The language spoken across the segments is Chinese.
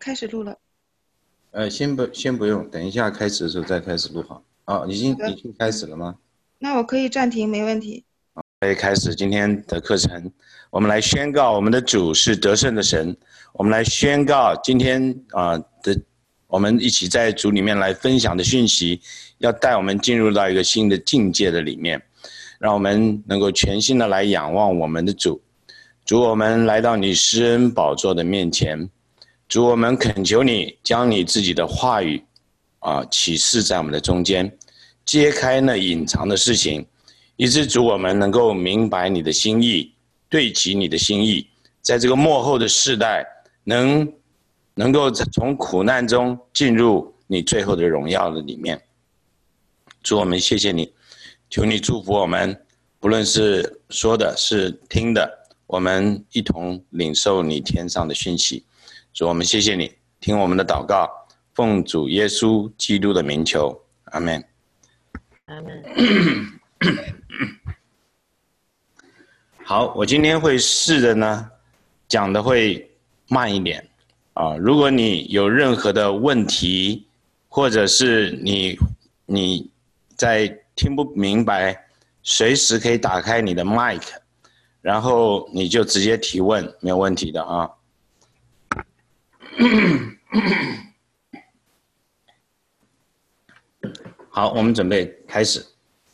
开始录了。 先不用，等一下开始的时候再开始录好。哦，已经开始了吗？ 那我可以暂停，没问题。 可以开始今天的课程。我们来宣告，我们的主是得胜的神。我们来宣告今天我们一起在主里面来分享的讯息，要带我们进入到一个新的境界的里面，让我们能够全心的来仰望我们的主。主，我们来到你施恩宝座的面前。主，我们恳求你将你自己的话语启示在我们的中间，揭开那隐藏的事情，以致主我们能够明白你的心意，对齐你的心意，在这个末后的世代能够从苦难中进入你最后的荣耀的里面。主，我们谢谢你，求你祝福我们，不论是说的是听的，我们一同领受你天上的讯息。主，我们谢谢你，听我们的祷告，奉主耶稣基督的名求，阿们。 阿们。 好，我今天会试着呢，讲的会慢一点啊。如果你有任何的问题，或者是你在听不明白，随时可以打开你的 mic， 然后你就直接提问，没有问题的啊。好，我们准备开始。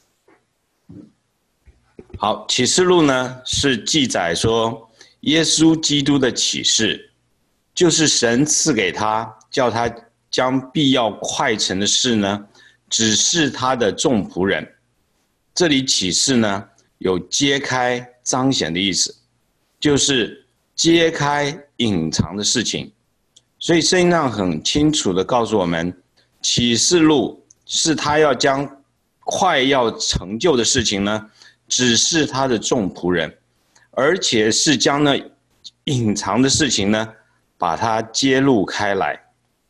好，启示录呢是记载说耶稣基督的启示，就是神赐给他，叫他将必要快成的事呢指示他的众仆人。这里启示呢有揭开彰显的意思，就是揭开隐藏的事情。所以圣经上很清楚的告诉我们，启示录是他要将快要成就的事情呢指示他的众仆人，而且是将那隐藏的事情呢把它揭露开来。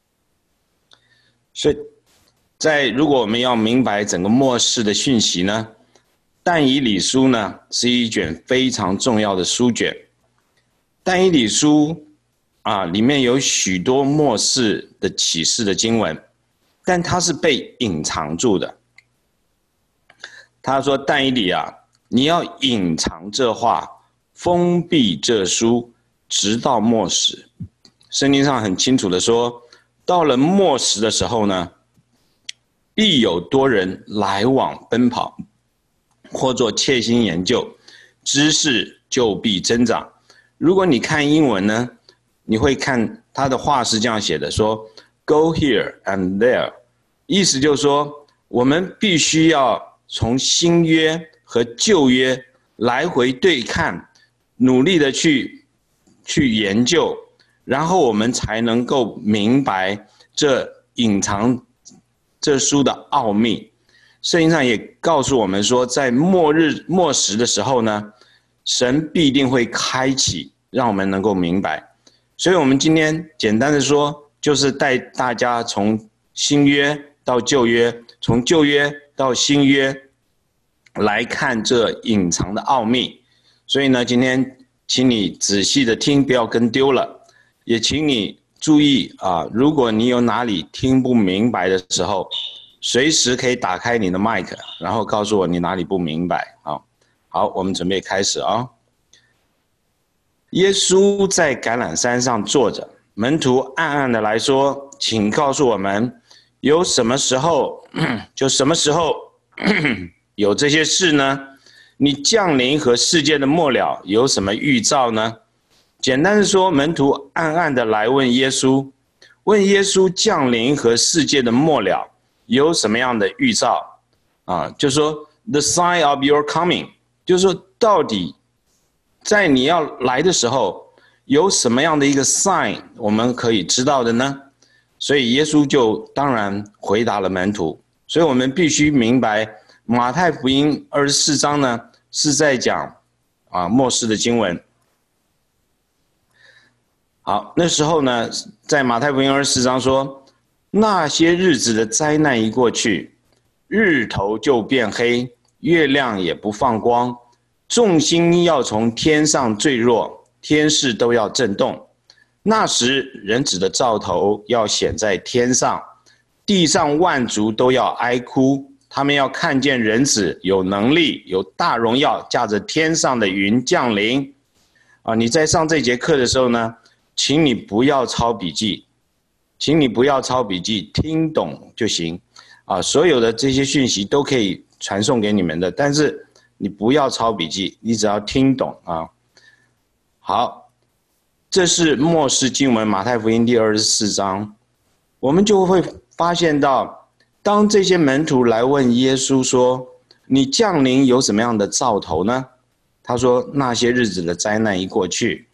所以如果我们要明白整个末世的讯息呢，但以理书呢是一卷非常重要的书卷。但以理书里面有许多末世的启示的经文，但它是被隐藏住的。他说，但以理你要隐藏这话，封闭这书，直到末时。圣经上很清楚的说，到了末时的时候呢，必有多人来往奔跑，或作切心研究，知识就必增长。如果你看英文呢，你会看他的话是这样写的，说 Go here and there， 意思就是说，我们必须要从新约和旧约来回对看，努力的去研究，然后我们才能够明白这隐藏这书的奥秘。圣经上也告诉我们说，在末时的时候呢，神必定会开启，让我们能够明白。所以我们今天简单的说，就是带大家从新约到旧约，从旧约到新约来看这隐藏的奥秘。所以呢，今天请你仔细的听，不要跟丢了。也请你注意如果你有哪里听不明白的时候，随时可以打开你的麦克，然后告诉我你哪里不明白。好，我们准备开始耶稣在橄榄山上坐着，门徒暗暗的来说，请告诉我们，有什么时候就什么时候有这些事呢？你降临和世界的末了有什么预兆呢？简单的说，门徒暗暗的来问耶稣，降临和世界的末了有什么样的预兆就说 the sign of your coming， 就是说到底在你要来的时候有什么样的一个 sign 我们可以知道的呢？所以耶稣就当然回答了门徒。所以我们必须明白，马太福音24章呢是在讲末世的经文。好，那时候呢，在马太福音24章说，那些日子的灾难一过去，日头就变黑，月亮也不放光，众星要从天上坠落，天势都要震动。 那时人子的兆头要显在天上，地上万族都要哀哭，他们要看见人子有能力有大荣耀，驾着天上的云降临。你在上这节课的时候呢，请你不要抄笔记，听懂就行。所有的这些讯息都可以传送给你们的，但是你不要抄笔记，你只要听懂啊。好，这是末世经文马太福音第24章，我们就会发现到，当这些门徒来问耶稣说，你降临有什么样的兆头呢？他说那些日子的灾难已过去。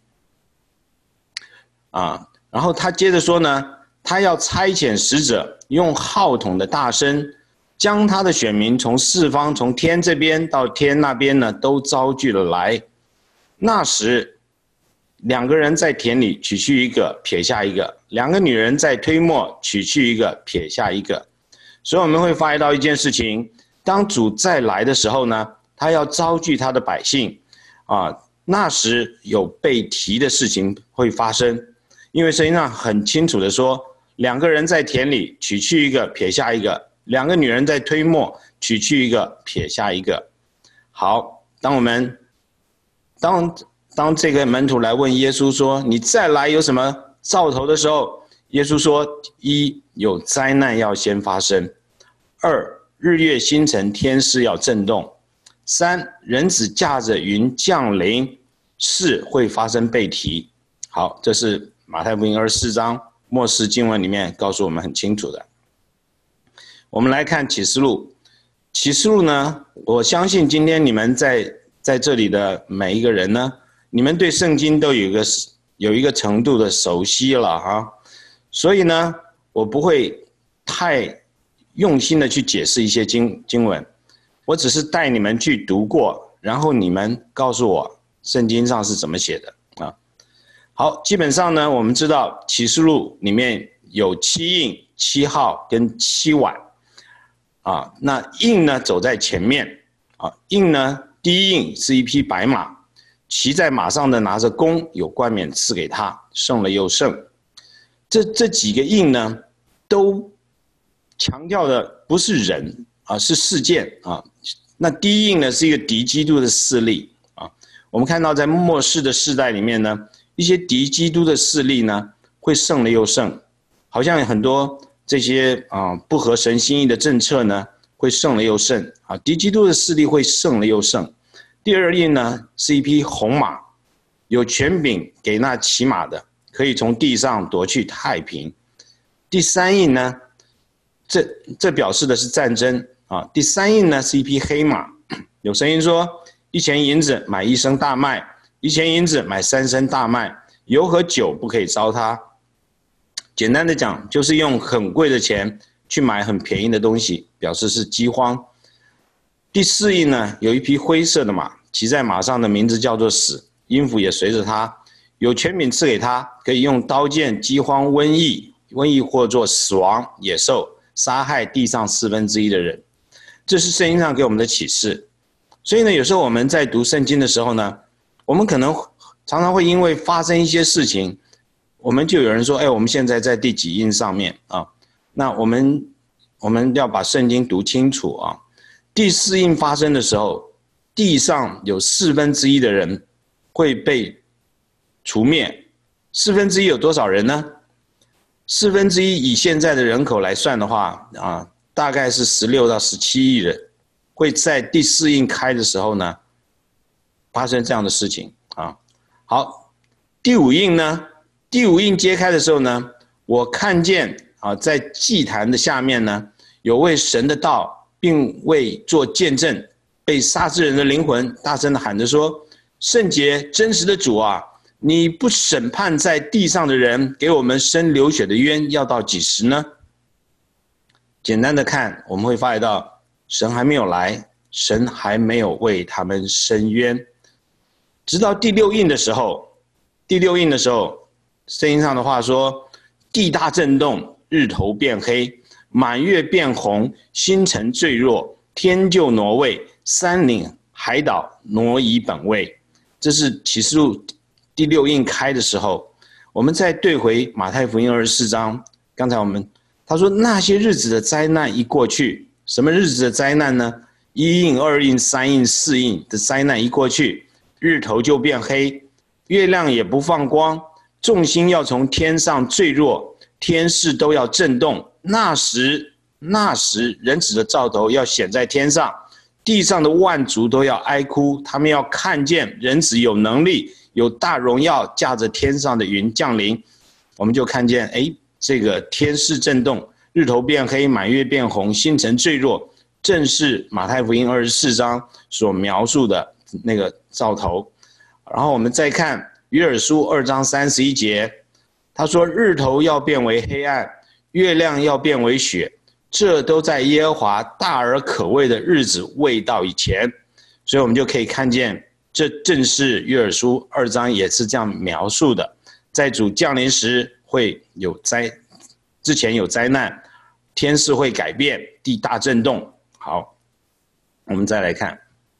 然后他接着说呢，他要差遣使者，用号筒的大声，将他的选民从四方，从天这边到天那边呢，都招聚了来。那时2个人在田里，取去一个，撇下一个；2个女人在推磨，取去一个，撇下一个。所以我们会发现到一件事情，当主再来的时候呢，他要招聚他的百姓那时有被提的事情会发生，因为圣经上很清楚的说，2个人在田里，取去一个，撇下一个；2个女人在推磨，取去一个，撇下一个。好，当这个门徒来问耶稣说，你再来有什么兆头的时候，耶稣说：1. 有灾难要先发生； 2. 日月星辰天势要震动； 3. 人子驾着云降临； 4. 会发生被提。好，这是马太福音24章末世经文里面告诉我们很清楚的。我们来看启示录。启示录呢，我相信今天你们在这里的每一个人呢，你们对圣经都有一个程度的熟悉了所以呢，我不会太用心的去解释一些经文，我只是带你们去读过，然后你们告诉我圣经上是怎么写的好，基本上呢，我们知道启示录里面有7印、7号跟7碗那印呢走在前面印呢，第一印是一匹白马，骑在马上的拿着弓，有冠冕赐给他，胜了又胜。这几个印呢，都强调的不是人是事件那第一印呢，是一个敌基督的势力我们看到在末世的世代里面呢，一些敌基督的势力呢，会胜了又胜，好像很多这些不合神心意的政策呢，会胜了又胜敌基督的势力会胜了又胜。第二印呢，是一匹红马，有权柄给那骑马的，可以从地上夺去太平。第三印呢，这表示的是战争第三印呢，是一匹黑马，有声音说，1钱银子买1升大麦，1钱银子买3升大麦，油和酒不可以糟蹋。简单的讲，就是用很贵的钱去买很便宜的东西，表示是饥荒。第4印呢，有一匹灰色的马，骑在马上的名字叫做死，阴府也随着他，有权柄赐给他，可以用刀剑、饥荒、瘟疫或作死亡、野兽，杀害地上1/4的人。这是圣经上给我们的启示。所以呢，有时候我们在读圣经的时候呢，我们可能常常会因为发生一些事情，我们就有人说，我们现在在第几印上面那我们要把圣经读清楚第4印发生的时候，地上有1/4的人会被除灭。1/4有多少人呢？1/4以现在的人口来算的话大概是16到17亿人，会在第4印开的时候呢，发生这样的事情好，第5印呢？第5印揭开的时候呢，我看见在祭坛的下面呢，有为神的道并为做见证被杀之人的灵魂，大声的喊着说：圣洁真实的主你不审判在地上的人，给我们生流血的冤，要到几时呢？简单的看，我们会发现到神还没有来，神还没有为他们伸冤，直到第6印的时候，圣经上的话说，地大震动，日头变黑，满月变红，星辰坠落，天就挪位，山岭海岛挪移本位。这是启示录第6印开的时候， 我们再对回马太福音24章，刚才他说那些日子的灾难一过去，什么日子的灾难呢？一印、二印、三印、四印的灾难一过去，日头就变黑，月亮也不放光，众星要从天上坠落，天势都要震动。那时，人子的兆头要显在天上，地上的万族都要哀哭，他们要看见人子有能力，有大荣耀，驾着天上的云降临。我们就看见，这个天势震动，日头变黑，满月变红，星辰坠落，正是马太福音24章所描述的那个兆头。然后我们再看约珥书2章31节，他说日头要变为黑暗，月亮要变为雪，这都在耶和华大而可畏的日子未到以前。所以我们就可以看见，这正是约珥书2章也是这样描述的，在主降临时会有之前有灾难，天势会改变，地大震动。好，我们再来看，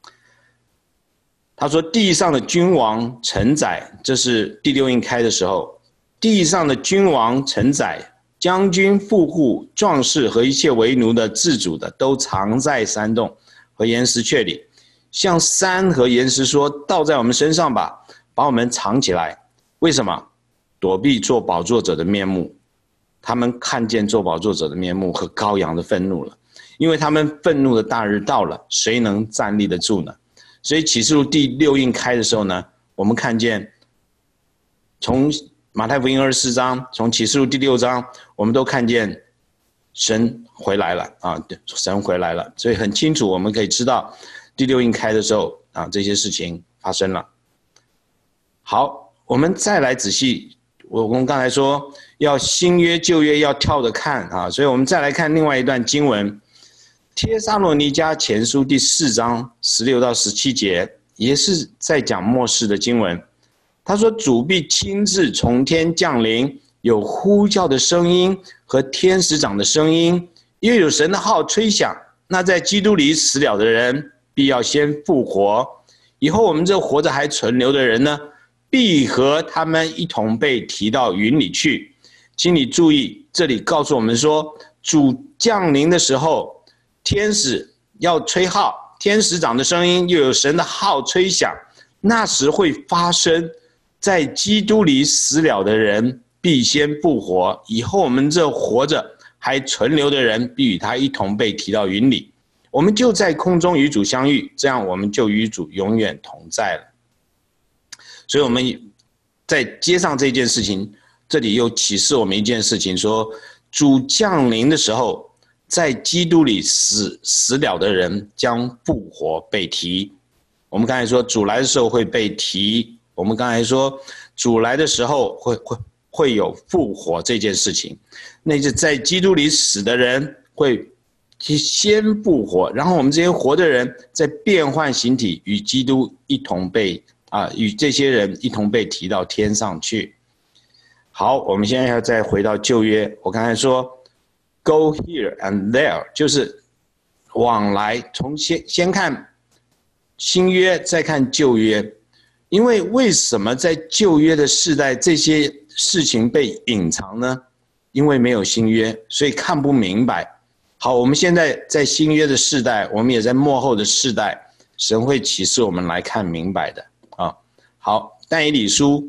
他说地上的君王承载，这是第6印开的时候，地上的君王承载，将军、富户、壮士和一切为奴的、自主的，都藏在山洞和岩石穴里，向山和岩石说：倒在我们身上吧，把我们藏起来。为什么？躲避做宝座者的面目。他们看见做宝座者的面目和羔羊的愤怒了，因为他们愤怒的大日到了，谁能站立得住呢？所以启示录第6印开的时候呢，我们看见从马太福音24章，从启示录第6章，我们都看见神回来了啊，神回来了，所以很清楚，我们可以知道第6印开的时候啊，这些事情发生了。好，我们再来仔细，我们刚才说要新约旧约要跳着看啊，所以我们再来看另外一段经文，帖撒罗尼迦前书第4章16到17节，也是在讲末世的经文。他说主必亲自从天降临，有呼叫的声音和天使长的声音，又有神的号吹响，那在基督里死了的人必要先复活，以后我们这活着还存留的人呢，必和他们一同被提到云里去。请你注意，这里告诉我们说，主降临的时候，天使要吹号，天使长的声音又有神的号吹响，那时会发生，在基督里死了的人必先复活，以后我们这活着还存留的人必与他一同被提到云里，我们就在空中与主相遇，这样我们就与主永远同在了。所以我们再接上这件事情，这里又启示我们一件事情，说主降临的时候，在基督里死了的人将复活被提。我们刚才说主来的时候会被提，我们刚才说主来的时候会有复活这件事情，那就在基督里死的人会先复活，然后我们这些活的人在变换形体，与基督一同与这些人一同被提到天上去。好，我们现在要再回到旧约，我刚才说 go here and there， 就是往来，从先看新约，再看旧约。因为为什么在旧约的世代这些事情被隐藏呢？因为没有新约，所以看不明白。好，我们现在在新约的世代，我们也在末后的世代，神会启示我们来看明白的啊。好，但以理书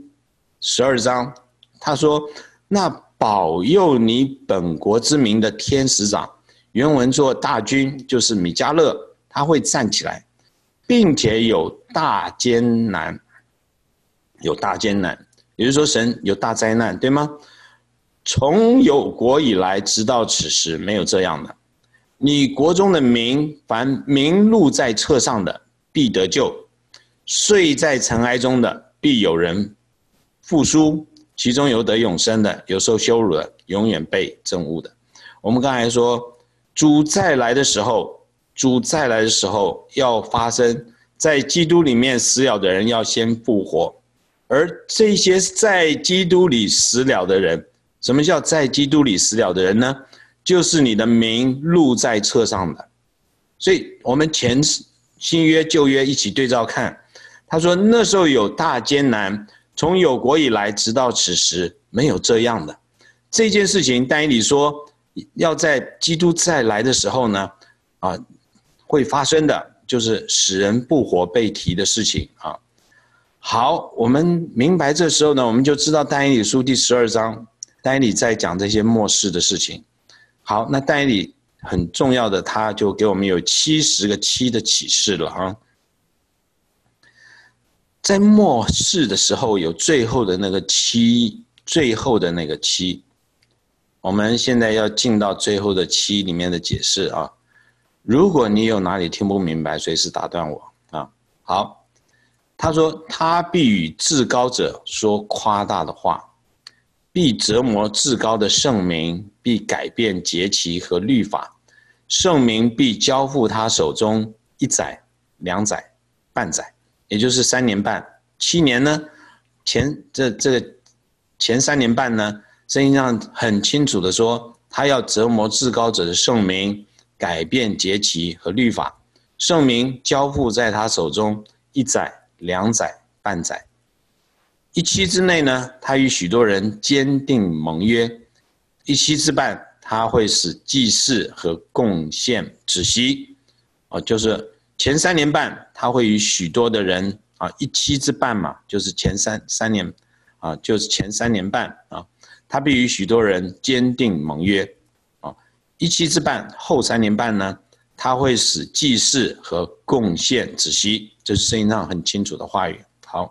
12章，他说：那保佑你本国之民的天使长，原文做大军，就是米迦勒，他会站起来，并且有大艰难，也就是说神有大灾难，对吗？从有国以来直到此时，没有这样的。你国中的民，凡名录在册上的必得救，睡在尘埃中的必有人复苏，其中有得永生的，有受羞辱的，永远被憎恶的。我们刚才说主再来的时候要发生，在基督里面死了的人要先复活，而这些在基督里死了的人，什么叫在基督里死了的人呢？就是你的名录在册上的。所以我们新约旧约一起对照看，他说那时候有大艰难， 从有国以来直到此时没有这样的。这件事情但以理说要在基督再来的时候呢会发生的，就是使人不活被提的事情啊。好，我们明白这时候呢，我们就知道但以理书第12章，但以理在讲这些末世的事情。好，那但以理很重要的，他就给我们有70个7的启示了啊。在末世的时候有最后的那个7，最后的那个7，我们现在要进到最后的7里面的解释啊。如果你有哪里听不明白，随时打断我啊。好，他说他必与至高者说夸大的话，必折磨至高的圣民，必改变节期和律法，圣民必交付他手中1载、2载、半载，也就是3年半。7年呢，前3年半呢，圣经上很清楚的说，他要折磨至高者的圣民，改变节期和律法，圣民交付在他手中1载、2载、半载。1期之内呢，他与许多人坚定盟约；1期之半，他会使祭祀和贡献止息。就是前3年半，他会与许多的人1期之半嘛，就是前三年就是前3年半他必与许多人坚定盟约1期之半，后3年半呢，他会使祭祀和贡献止息，这是圣经上很清楚的话语。好，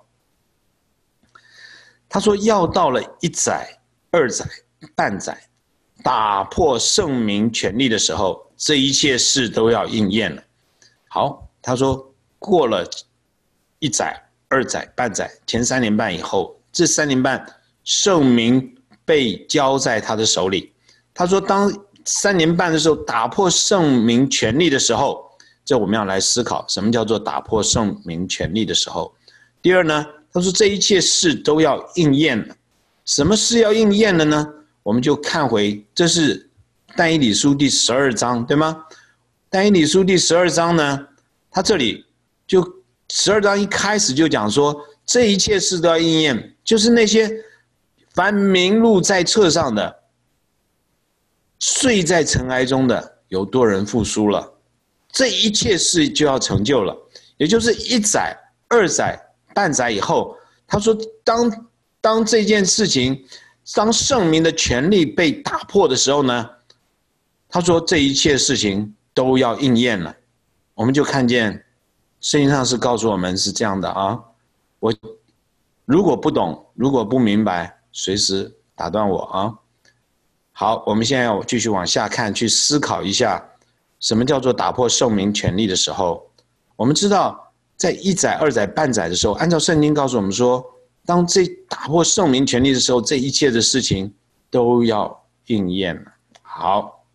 他说要到了1载、2载、半载，打破圣民权力的时候，这一切事都要应验了。好，他说过了1载、2载、半载，前3年半以后，这3年半圣民被交在他的手里。他说当3年半的时候打破圣民权力的时候，这我们要来思考什么叫做打破圣民权力的时候。第二呢，他说这一切事都要应验了。什么事要应验了呢？我们就看回，这是但以理书第12章，对吗？但以理书第12章呢，他这里就12章一开始就讲说，这一切事都要应验，就是那些凡名录在册上的，睡在尘埃中的，有多人复苏了，这一切事就要成就了。也就是1载、2载、半载以后，他说当这件事情，当圣民的权力被打破的时候呢，他说这一切事情都要应验了。我们就看见圣经上是告诉我们是这样的啊。我如果不懂，如果不明白，随时打断我啊。好，我们现在要继续往下看，去思考一下什么叫做打破圣民权力的时候。我们知道在1载、2载、半载的时候，按照圣经告诉我们说，当这打破圣民权力的时候，这一切的事情都要应验了。好，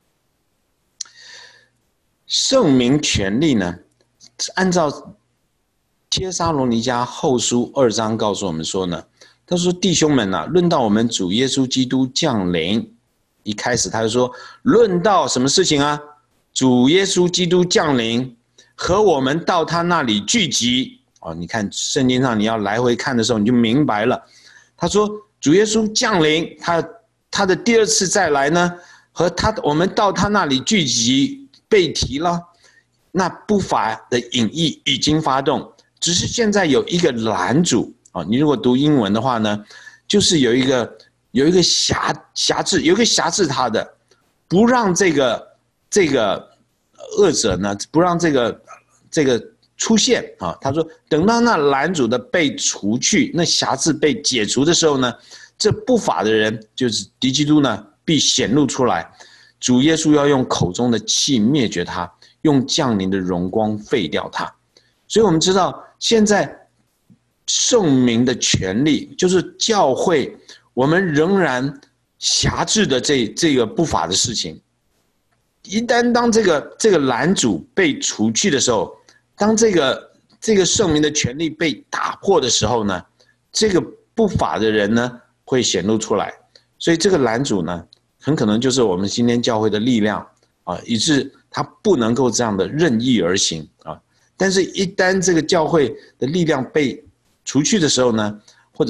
圣民权力呢，按照帖撒罗尼迦后书2章告诉我们说呢，他说弟兄们论到我们主耶稣基督降临，一开始他就说论到什么事情啊？主耶稣基督降临和我们到他那里聚集你看圣经上你要来回看的时候，你就明白了。他说主耶稣降临，他的第2次再来呢，和我们到他那里聚集被提了，那不法的隐意已经发动，只是现在有一个拦阻你如果读英文的话呢，就是有一个辖制，有一个辖制他的，不让这个恶者呢，不让这个出现他说等到那拦阻的被除去，那辖制被解除的时候呢，这不法的人就是敌基督呢必显露出来，主耶稣要用口中的气灭绝他，用降临的荣光废掉他。所以我们知道现在圣民的权利，就是教会我们仍然辖制的这个不法的事情，一旦当这个拦阻被除去的时候，当这个圣民的权利被打破的时候呢，这个不法的人呢会显露出来。所以这个拦阻呢，很可能就是我们今天教会的力量以致他不能够这样的任意而行但是一旦这个教会的力量被除去的时候呢，或者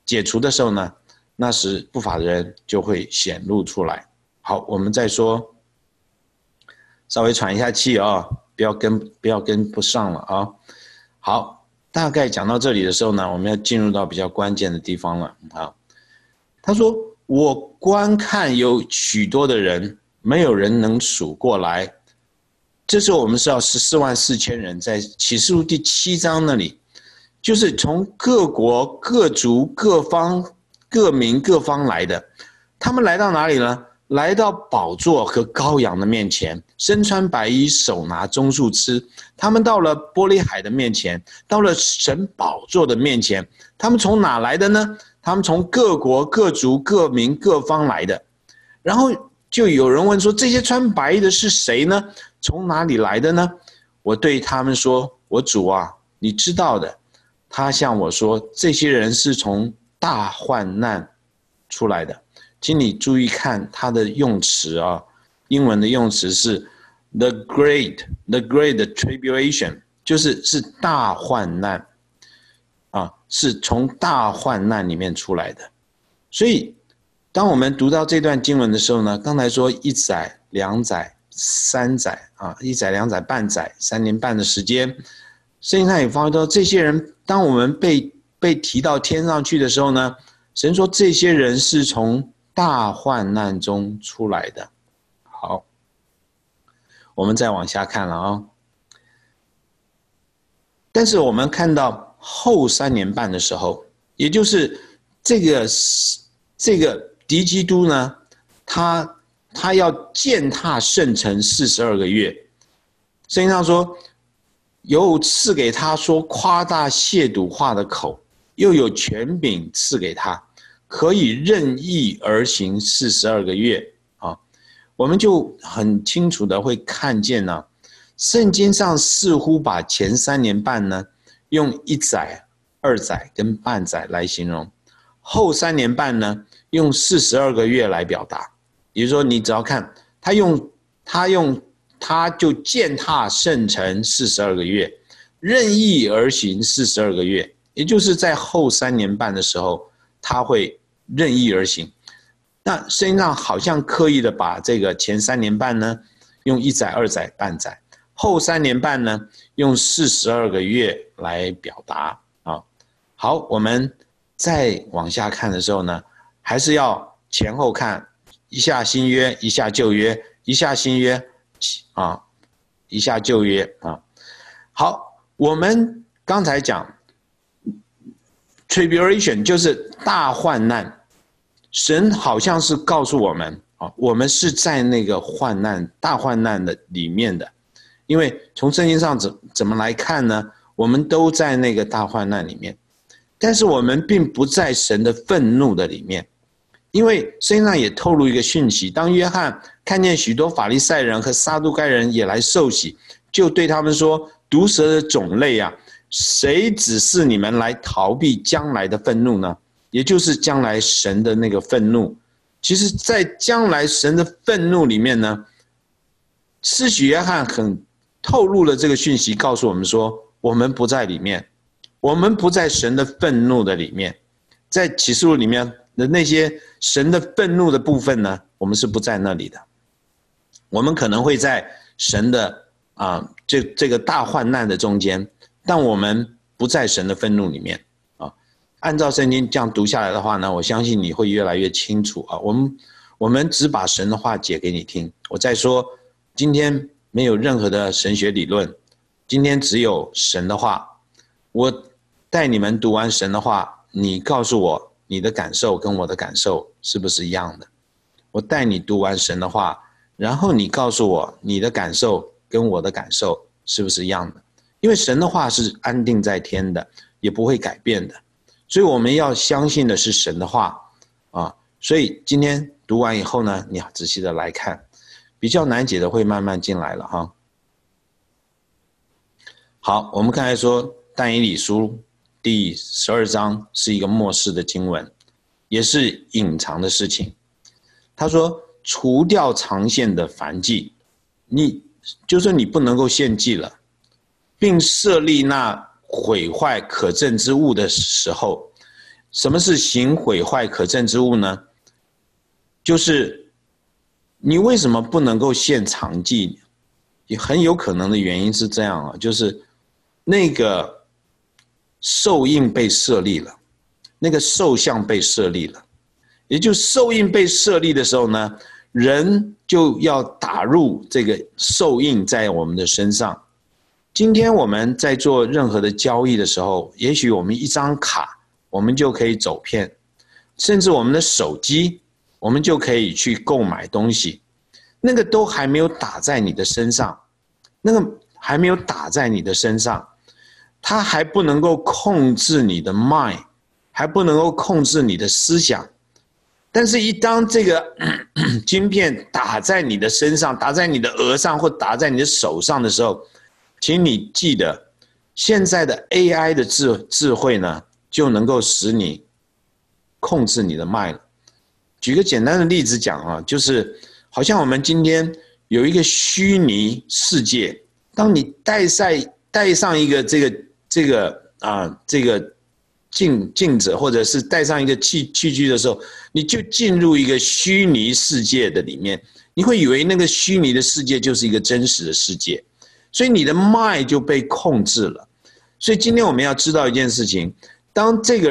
解除的时候呢，那时不法的人就会显露出来。好，我们再说，稍微喘一下气啊，不要跟不上了啊。好，大概讲到这里的时候呢，我们要进入到比较关键的地方了啊。他说：“我观看有许多的人，没有人能数过来。”这时候我们是要144000人，在启示录第7章那里，就是从各国、各族、各方、各民、各方来的。他们来到哪里呢？来到宝座和羔羊的面前，身穿白衣，手拿棕树枝。他们到了玻璃海的面前，到了神宝座的面前。他们从哪来的呢？他们从各国、各族、各民、各方来的。然后就有人问说：这些穿白衣的是谁呢？从哪里来的呢？我对他们说：我主啊，你知道的。他向我说：这些人是从大患难出来的。请你注意看他的用词啊，英文的用词是 the great tribulation， 是大患难啊，是从大患难里面出来的。所以当我们读到这段经文的时候呢，刚才说1载、2载、3载啊，1载、2载、半载，3年半的时间，圣经上也发现到这些人，当我们被提到天上去的时候呢，神说这些人是从大患难中出来的。好，我们再往下看了啊。但是我们看到后3年半的时候，也就是这个敌基督呢，他要践踏圣城42个月。圣经上说，有赐给他说夸大亵渎话的口，又有权柄赐给他，可以任意而行42个月啊。我们就很清楚的会看见呢，圣经上似乎把前3年半呢，用1载、2载跟半载来形容，后3年半呢，用42个月来表达。也就是说，你只要看他就践踏圣城42个月，任意而行42个月，也就是在后3年半的时候，他会任意而行。那圣经上好像刻意的把这个前3年半呢，用1载、2载、半载，后3年半呢，用42个月来表达啊。好，我们再往下看的时候呢，还是要前后看，一下新约，一下旧约，一下新约啊，一下旧约啊。好，我们刚才讲 tribulation 就是大患难，神好像是告诉我们啊，我们是在那个大患难的里面的。因为从圣经上怎么来看呢？我们都在那个大患难里面，但是我们并不在神的愤怒的里面。因为圣经上也透露一个讯息，当约翰看见许多法利赛人和撒都该人也来受洗，就对他们说：毒蛇的种类啊，谁指示你们来逃避将来的愤怒呢？也就是将来神的那个愤怒。其实在将来神的愤怒里面呢，施洗约翰很透露了这个讯息，告诉我们说，我们不在里面，我们不在神的愤怒的里面。在启示录里面的那些神的愤怒的部分呢，我们是不在那里的。我们可能会在神的这个大患难的中间，但我们不在神的愤怒里面啊。按照圣经这样读下来的话呢，我相信你会越来越清楚啊。我们只把神的话解给你听。我再说，今天没有任何的神学理论，今天只有神的话。我带你们读完神的话，你告诉我你的感受跟我的感受是不是一样的？我带你读完神的话，然后你告诉我你的感受跟我的感受是不是一样的？因为神的话是安定在天的，也不会改变的，所以我们要相信的是神的话啊。所以今天读完以后呢，你要仔细的来看，比较难解的会慢慢进来了哈。好，我们刚才说但以理书第12章是一个末世的经文，也是隐藏的事情。他说除掉长线的燔祭，就是你不能够献祭了，并设立那毁坏可憎之物的时候， 什么是行毁坏可憎之物呢？就是你为什么不能够现长计？也很有可能的原因是这样啊，就是那个兽印被设立了，那个兽像被设立了，也就是兽印被设立的时候呢，人就要打入这个兽印在我们的身上。今天我们在做任何的交易的时候，也许我们一张卡，我们就可以走骗，甚至我们的手机，我们就可以去购买东西，那个都还没有打在你的身上，那个还没有打在你的身上，它还不能够控制你的 mind， 还不能够控制你的思想。但是一当这个晶片打在你的身上，打在你的额上，或打在你的手上的时候，请你记得，现在的 AI 的智慧呢，就能够使你控制你的mind了。举个简单的例子讲啊，就是好像我们今天有一个虚拟世界，当你戴上一个这个镜子，或者是戴上一个器具的时候，你就进入一个虚拟世界的里面，你会以为那个虚拟的世界就是一个真实的世界，所以你的 mind 就被控制了。所以今天我们要知道一件事情，当这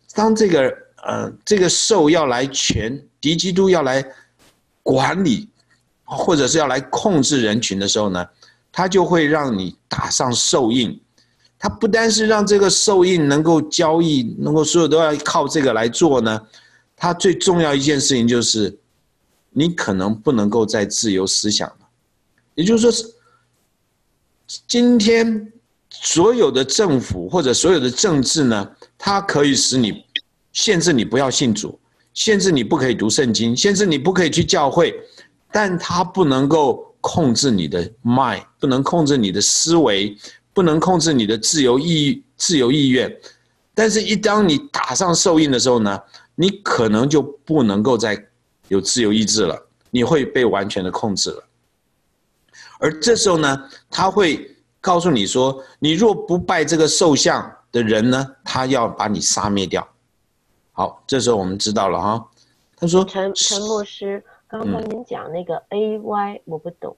个兽要来敌基督要来管理，或者是要来控制人群的时候呢，他就会让你打上兽印。他不单是让这个兽印能够交易，能够所有都要靠这个来做呢，他最重要一件事情就是你可能不能够再自由思想了。也就是说，今天所有的政府或者所有的政治呢，它可以使你限制你不要信主，限制你不可以读圣经，限制你不可以去教会，但它不能够控制你的 mind， 不能控制你的思维，不能控制你的自由意愿。但是一当你打上兽印的时候呢，你可能就不能够再有自由意志了，你会被完全的控制了。而这时候呢，他会告诉你说，你若不拜这个兽像的人呢，他要把你杀灭掉。好，这时候我们知道了哈。他说陈牧师，刚刚您讲那个 AY 我不懂。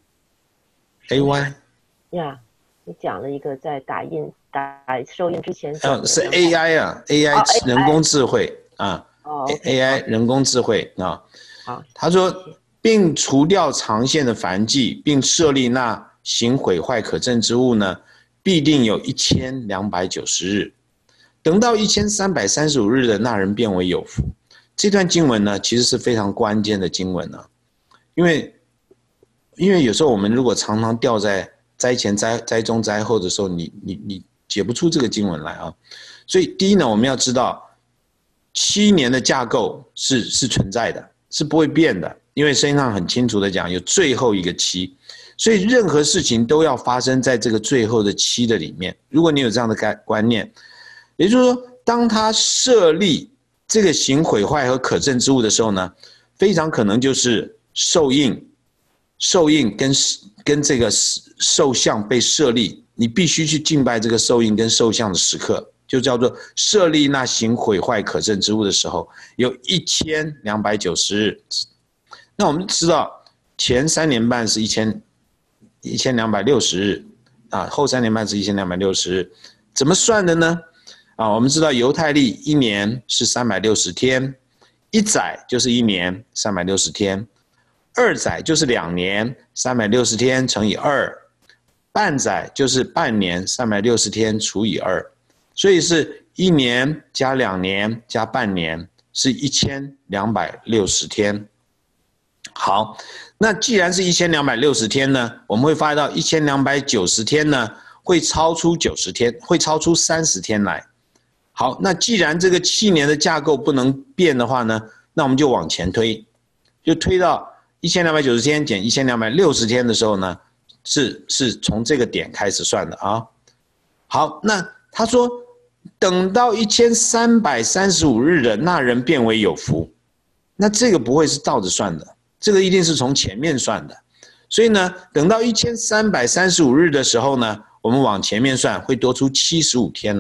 AY 呀，你讲了一个在打兽印之前是 AI 啊，AI 人工智慧啊，AI 人工智慧啊。他说，并除掉长线的燔祭，并设立那行毁坏可憎之物呢，必定有1290日。等到1335日的那人变为有福。这段经文呢，其实是非常关键的经文啊，因为有时候我们如果常常掉在灾前、灾中、灾后的时候，你解不出这个经文来啊。所以第一呢，我们要知道7年的架构是存在的，是不会变的，因为圣经上很清楚的讲，有最后一个7，所以任何事情都要发生在这个最后的7的里面。如果你有这样的观念，也就是说，当他设立这个行毁坏和可憎之物的时候呢，非常可能就是兽印跟这个兽像被设立，你必须去敬拜这个兽印跟兽像的时刻，就叫做设立那行毁坏可憎之物的时候，有1290日。那我们知道前3年半是1260日啊，后3年半是1260日，怎么算的呢？啊，我们知道犹太历1年是360天，一载就是1年360天，2载就是2年360天乘以2，半载就是半年360天除以2，所以是1年加2年加半年是1260天。好，那既然是1260天呢，我们会发现到1290天呢会超出90天，会超出30天来。好，那既然这个7年的架构不能变的话呢，那我们就往前推，就推到1290天减1260天的时候呢，是从这个点开始算的啊。好，那他说等到1335日的那人变为有福，那这个不会是倒着算的，这个一定是从前面算的。所以呢，等到1335日的时候呢，我们往前面算会多出75天来。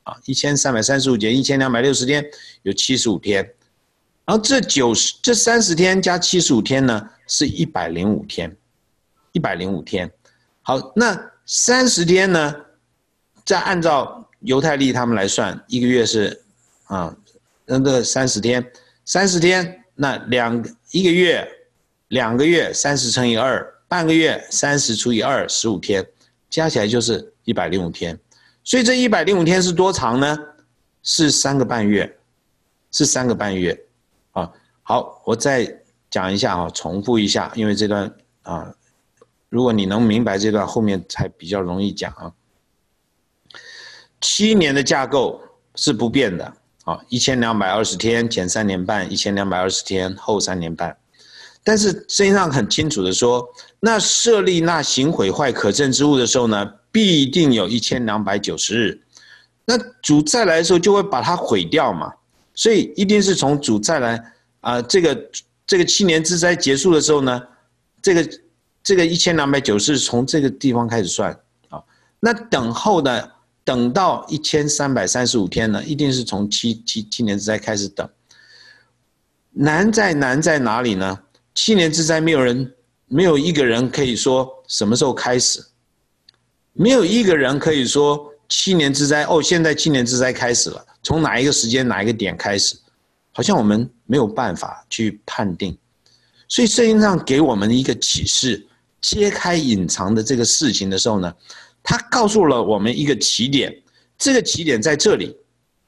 啊，1335节，1260天有75天，然后这30天加75天呢是105天，105天。好，那30天呢，再按照犹太历他们来算，一个月是那个30天，那一个月2个月30乘以2，半个月30除以2，15天，加起来就是105天。所以这105天是多长呢？是3个半月，是3个半月啊。好，我再讲一下啊，重复一下，因为这段啊，如果你能明白这段，后面才比较容易讲啊。7年的架构是不变的啊，1220天，前3年半，1220天，后3年半。但是圣经上很清楚的说，那设立那行毁坏可憎之物的时候呢，必定有1290日。那主再来的时候就会把它毁掉嘛，所以一定是从主再来这个7年之灾结束的时候呢，这个1290日从这个地方开始算啊。那等到1335天呢，一定是从七年之灾开始等。难在哪里呢？7年之灾没有一个人可以说什么时候开始，没有一个人可以说7年之灾现在7年之灾开始了，从哪一个时间哪一个点开始，好像我们没有办法去判定。所以圣经上给我们一个启示，揭开隐藏的这个事情的时候呢，他告诉了我们一个起点，这个起点在这里，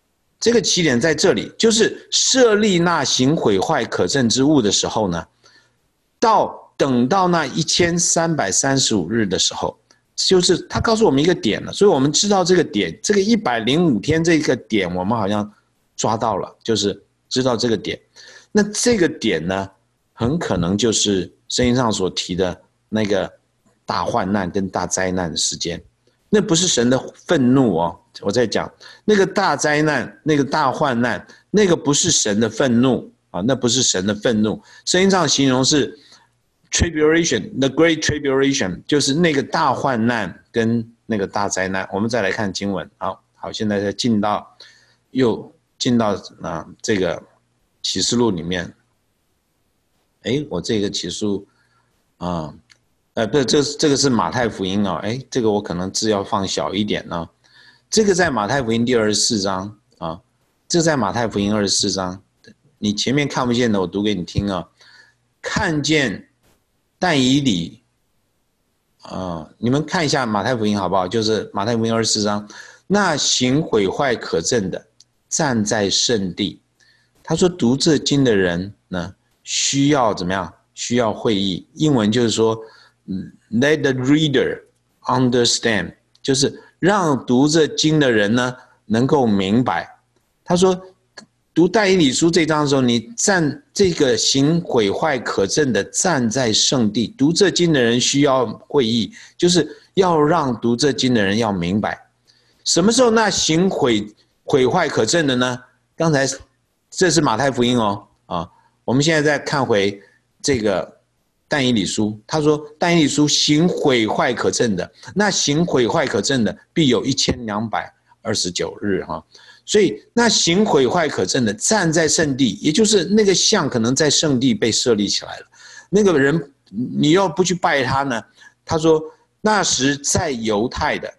就是设立那行毁坏可憎之物的时候呢，等到那1335日的时候，就是他告诉我们一个点了，所以我们知道这个点，这个105天这个点我们好像抓到了，就是知道这个点。那这个点呢，很可能就是圣经上所提的那个大患难跟大灾难的时间。那不是神的愤怒哦，我在讲那个大灾难，那个大患难，那个不是神的愤怒啊，那不是神的愤怒。圣经上形容是 tribulation， the great tribulation， 就是那个大患难跟那个大灾难。我们再来看经文，好，现在又进到这个启示录里面。我这个启示录不是，这个是马太福音哦，这个我可能字要放小一点呢。这个在马太福音第24章啊，这在马太福音24章，你前面看不见的，我读给你听啊。看见但以理你们看一下马太福音好不好？就是马太福音24章，那行毁坏可憎的站在圣地。他说读这经的人呢，需要怎么样？需要会意。英文就是说let the reader understand， 就是让读这经的人呢能够明白。他说读但以理书这章的时候，你站这个行毁坏可憎的站在圣地，读这经的人需要会意，就是要让读这经的人要明白什么时候那行毁坏可憎的呢？刚才这是马太福音我们现在再看回这个但以理书，他说但以理书行毁坏可憎的，那行毁坏可憎的必有1229日所以那行毁坏可憎的站在圣地，也就是那个像可能在圣地被设立起来了，那个人你要不去拜他呢？他说那时在犹太的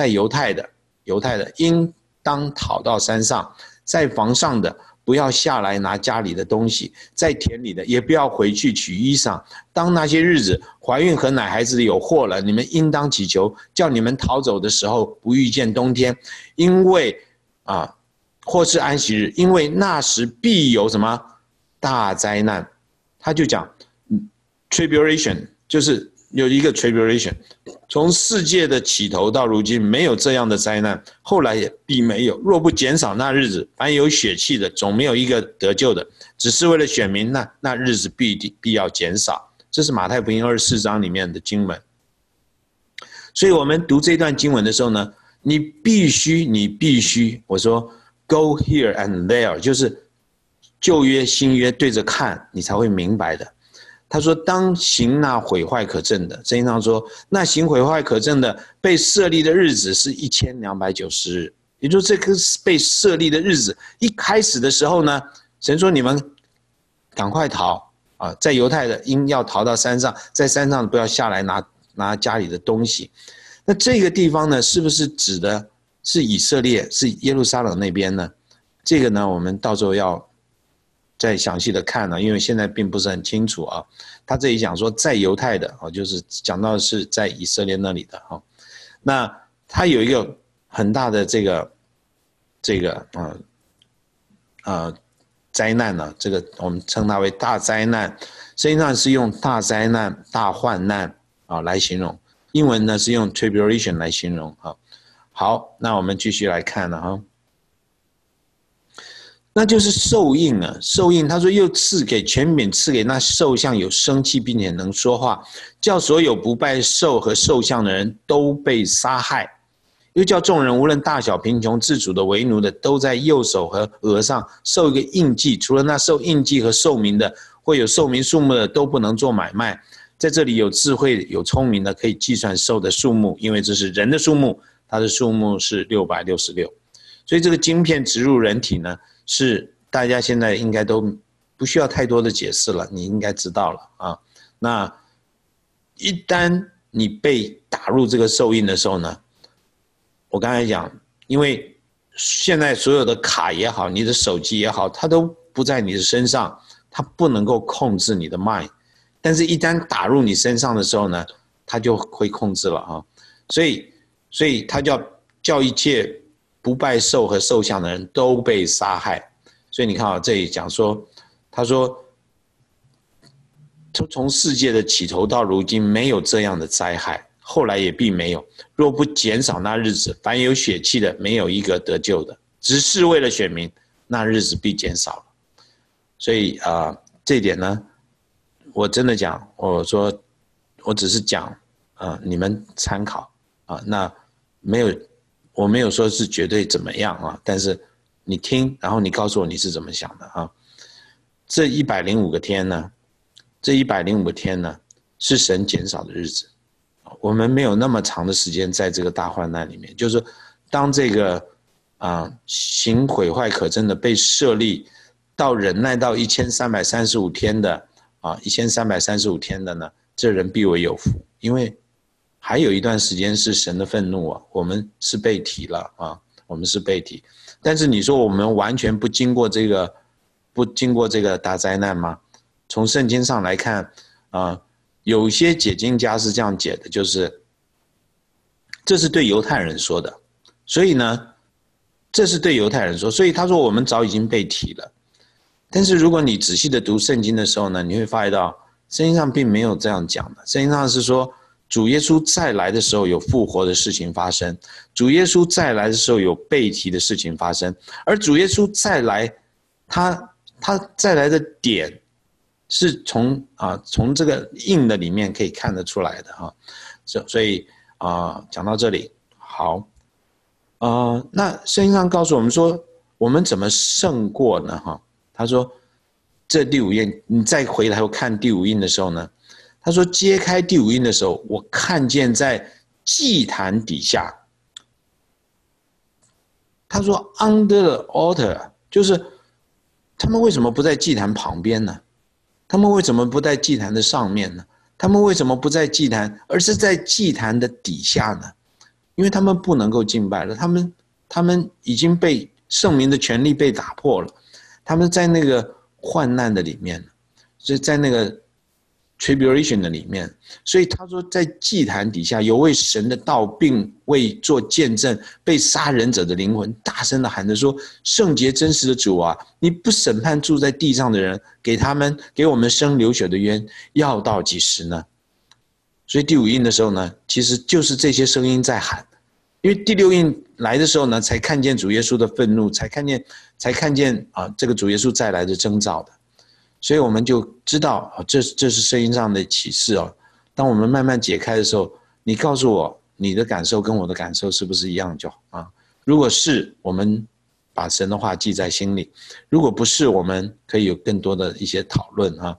应当逃到山上，在房上的不要下来拿家里的东西，在田里的也不要回去取衣裳。当那些日子怀孕和奶孩子的有祸了，你们应当祈求，叫你们逃走的时候不遇见冬天，因为或是安息日，因为那时必有什么大灾难。他就讲 tribulation， 就是有一个 tribulation， 从世界的起头到如今没有这样的灾难，后来也必没有。若不减少那日子，凡有血气的总没有一个得救的，只是为了选民，那日子必要减少。这是马太福音24章里面的经文。所以我们读这段经文的时候呢，你必须我说 go here and there， 就是旧约新约对着看，你才会明白的。他说当行那毁坏可憎的，圣经上说那行毁坏可憎的被设立的日子是1290日， 也就是这个被设立的日子一开始的时候呢，神说你们赶快逃啊，在犹太的应要逃到山上，在山上不要下来拿家里的东西。那这个地方呢，是不是指的是以色列，是耶路撒冷那边呢？这个呢，我们到时候要再详细的看了，因为现在并不是很清楚啊。他这里讲说在犹太的啊，就是讲到的是在以色列那里的啊。那他有一个很大的这个灾难呢，这个我们称它为大灾难，实际上是用大灾难、大患难啊来形容。英文呢是用 tribulation 来形容啊。好，那我们继续来看了哈。那就是受印了，受印他说又赐给权柄，赐给那兽像有生气并且能说话，叫所有不拜兽和兽像的人都被杀害，又叫众人无论大小贫穷自主的为奴的，都在右手和额上受一个印记，除了那受印记和寿民的，或有寿民数目的，都不能做买卖。在这里有智慧有聪明的，可以计算兽的数目，因为这是人的数目，它的数目是666。所以这个晶片植入人体呢，是大家现在应该都不需要太多的解释了，你应该知道了啊。那一旦你被打入这个受印的时候呢，我刚才讲，因为现在所有的卡也好，你的手机也好，它都不在你的身上，它不能够控制你的 mind。但是，一旦打入你身上的时候呢，它就会控制了啊。所以他叫一切不拜兽和兽像的人都被杀害。所以你看啊，这里讲说，他说，从世界的起头到如今，没有这样的灾害，后来也并没有。若不减少那日子，凡有血气的，没有一个得救的。只是为了选民，那日子必减少了。所以这一点呢，我真的讲，我说我只是讲你们参考啊，那我没有说是绝对怎么样啊，但是你听，然后你告诉我你是怎么想的啊。这105个天呢，是神减少的日子，我们没有那么长的时间在这个大患难里面，就是当这个行毁坏可憎的被设立到忍耐到1335天的1335天的呢，这人必为有福，因为还有一段时间是神的愤怒啊，我们是被提了啊，我们是被提。但是你说我们完全不经过这个大灾难吗？从圣经上来看有些解经家是这样解的，就是这是对犹太人说的，所以呢，这是对犹太人说，所以他说我们早已经被提了。但是如果你仔细的读圣经的时候呢，你会发现到圣经上并没有这样讲的。圣经上是说主耶稣再来的时候有复活的事情发生，主耶稣再来的时候有被提的事情发生，而主耶稣再来他再来的点是从这个印的里面可以看得出来的啊。所以讲到这里好，那圣经上告诉我们说我们怎么胜过呢哈？他说这第五印，你再回来看第五印的时候呢，他说揭开第五印的时候，我看见在祭坛底下，他说 under the altar， 就是他们为什么不在祭坛旁边呢？他们为什么不在祭坛的上面呢？他们为什么不在祭坛，而是在祭坛的底下呢？因为他们不能够敬拜了，他们已经被圣民的权利被打破了，他们在那个患难的里面，所以在那个 tribulation 的里面，所以他说在祭坛底下有为神的道并为做见证被杀人者的灵魂大声的喊着说，圣洁真实的主啊，你不审判住在地上的人，给我们生流血的冤，要到几时呢？所以第五印的时候呢，其实就是这些声音在喊，因为第六印来的时候呢，才看见主耶稣的愤怒，才看见这个主耶稣再来的征兆的。所以我们就知道这是圣经上的启示哦。当我们慢慢解开的时候，你告诉我你的感受跟我的感受是不是一样就好。如果是，我们把神的话记在心里；如果不是，我们可以有更多的一些讨论啊。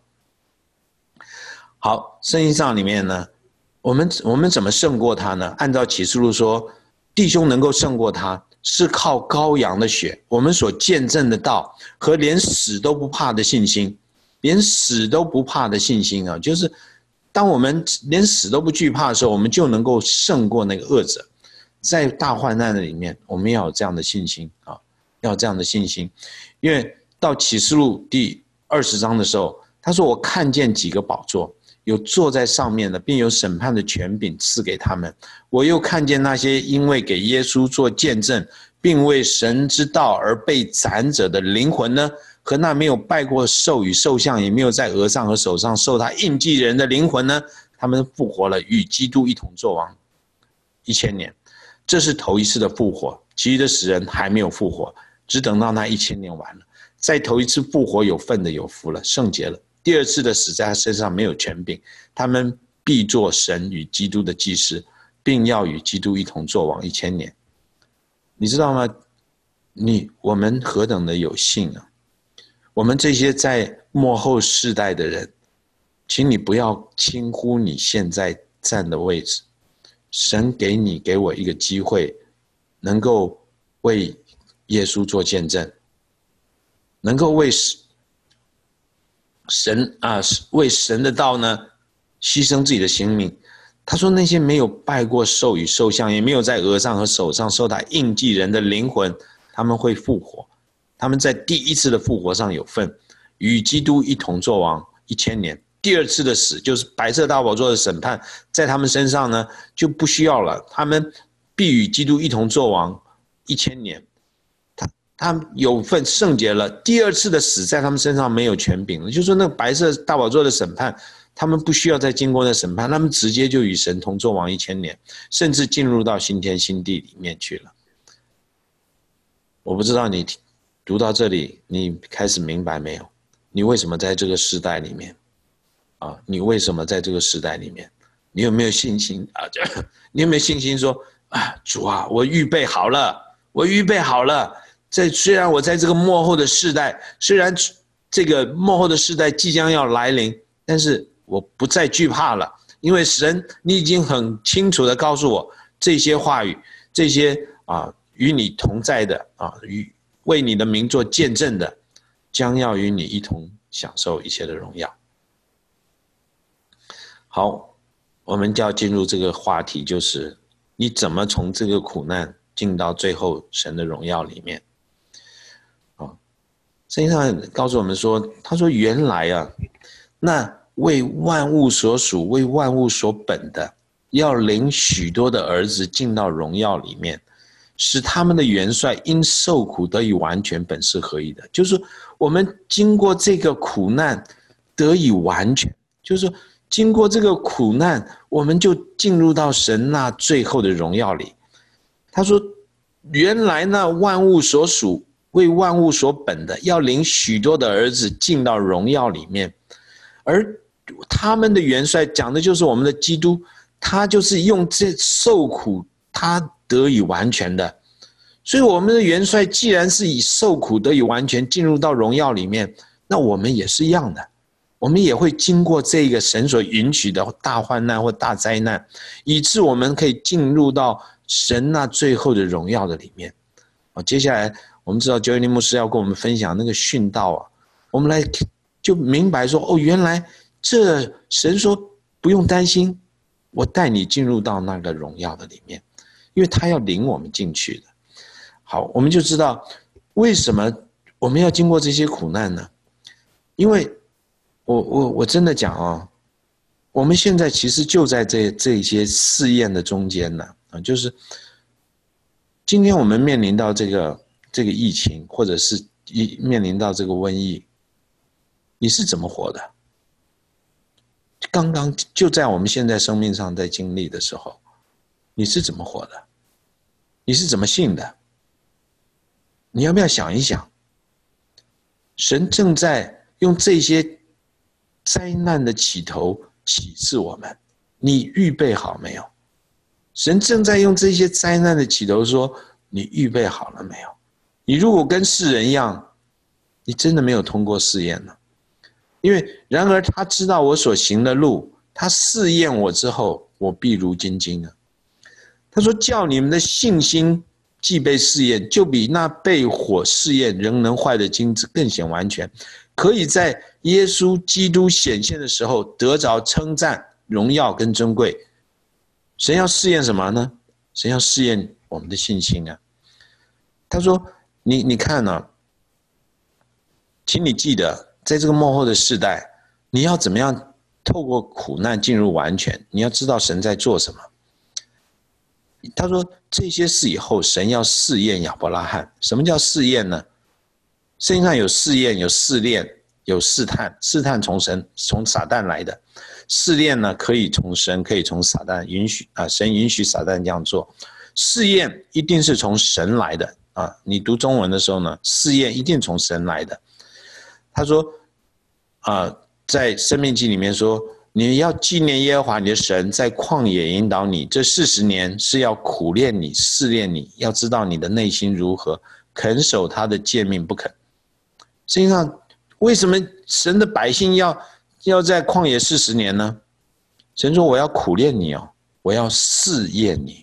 好，圣经上里面呢，我们怎么胜过他呢？按照启示录说，弟兄能够胜过他， 是靠羔羊的血，我们所见证的道和连死都不怕的信心，连死都不怕的信心啊，就是当我们连死都不惧怕的时候，我们就能够胜过那个恶者。在大患难的里面，我们要有这样的信心啊，要有这样的信心。因为到启示录第20章的时候，他说我看见几个宝座，有坐在上面的，并有审判的权柄赐给他们。我又看见那些因为给耶稣做见证，并为神之道而被斩者的灵魂呢，和那没有拜过兽与兽像，也没有在额上和手上受他印记人的灵魂呢，他们复活了，与基督一同作王1000年。这是头一次的复活，其余的死人还没有复活，只等到那1000年完了。在头一次复活有份的有福了，圣洁了。第二次的死在他身上没有权柄，他们必做神与基督的祭司，并要与基督一同作王1000年。你知道吗？我们何等的有幸啊！我们这些在末后世代的人，请你不要轻忽你现在站的位置。神给我一个机会，能够为耶稣做见证，能够为神的道呢牺牲自己的性命。他说那些没有拜过兽与兽像，也没有在额上和手上受他印记人的灵魂，他们会复活，他们在第一次的复活上有份，与基督一同作王1000年。第二次的死就是白色大宝座的审判，在他们身上呢就不需要了，他们必与基督一同作王1000年。他们有份圣洁了。第二次的死在他们身上没有权柄了，就是说那个白色大宝座的审判，他们不需要再经过那审判，他们直接就与神同作王1000年，甚至进入到新天新地里面去了。我不知道你读到这里，你开始明白没有？你为什么在这个时代里面？你为什么在这个时代里面？你有没有信心啊？你有没有信心说主啊，我预备好了，我预备好了。虽然我在这个末后的世代，虽然这个末后的世代即将要来临，但是我不再惧怕了，因为神，你已经很清楚的告诉我，这些话语，这些与你同在的为你的名做见证的，将要与你一同享受一切的荣耀。好，我们就要进入这个话题，就是你怎么从这个苦难进到最后神的荣耀里面。圣经上告诉我们说，他说原来那为万物所属、为万物所本的，要领许多的儿子进到荣耀里面，使他们的元帅因受苦得以完全，本是合一的。就是我们经过这个苦难得以完全，就是说经过这个苦难，我们就进入到神那最后的荣耀里。他说原来那万物所属、为万物所本的，要领许多的儿子进到荣耀里面，而他们的元帅讲的就是我们的基督，他就是用这受苦，他得以完全的。所以我们的元帅既然是以受苦得以完全进入到荣耀里面，那我们也是一样的，我们也会经过这个神所允许的大患难或大灾难，以致我们可以进入到神那最后的荣耀的里面。接下来我们知道Joey牧师要跟我们分享那个训道我们来就明白说原来这神说不用担心，我带你进入到那个荣耀的里面，因为他要领我们进去的。好，我们就知道为什么我们要经过这些苦难呢？因为我真的讲我们现在其实就在这些试验的中间呢就是今天我们面临到这个疫情，或者是面临到这个瘟疫，你是怎么活的？刚刚就在我们现在生命上在经历的时候，你是怎么活的？你是怎么信的？你要不要想一想，神正在用这些灾难的起头启示我们，你预备好没有？神正在用这些灾难的起头说，你预备好了没有？你如果跟世人一样，你真的没有通过试验了。因为然而他知道我所行的路，他试验我之后，我必如精金他说叫你们的信心既被试验，就比那被火试验仍能坏的金子更显完全，可以在耶稣基督显现的时候得着称赞、荣耀跟尊贵。神要试验什么呢？神要试验我们的信心啊。他说你看啊，请你记得，在这个末后的世代，你要怎么样透过苦难进入完全？你要知道神在做什么。他说这些事以后，神要试验亚伯拉罕。什么叫试验呢？圣经上有试验，有试炼，有试探。试探从神，从撒旦来的。试炼呢，可以从神，可以从撒旦，神允许撒旦这样做。试验一定是从神来的啊！你读中文的时候呢，试验一定从神来的。他说在申命记里面说，你要纪念耶和华你的神在旷野引导你，这40年是要苦练你、试炼你，要知道你的内心如何，肯守他的诫命不肯。实际上，为什么神的百姓要在旷野40年呢？神说我要苦练你哦，我要试验你。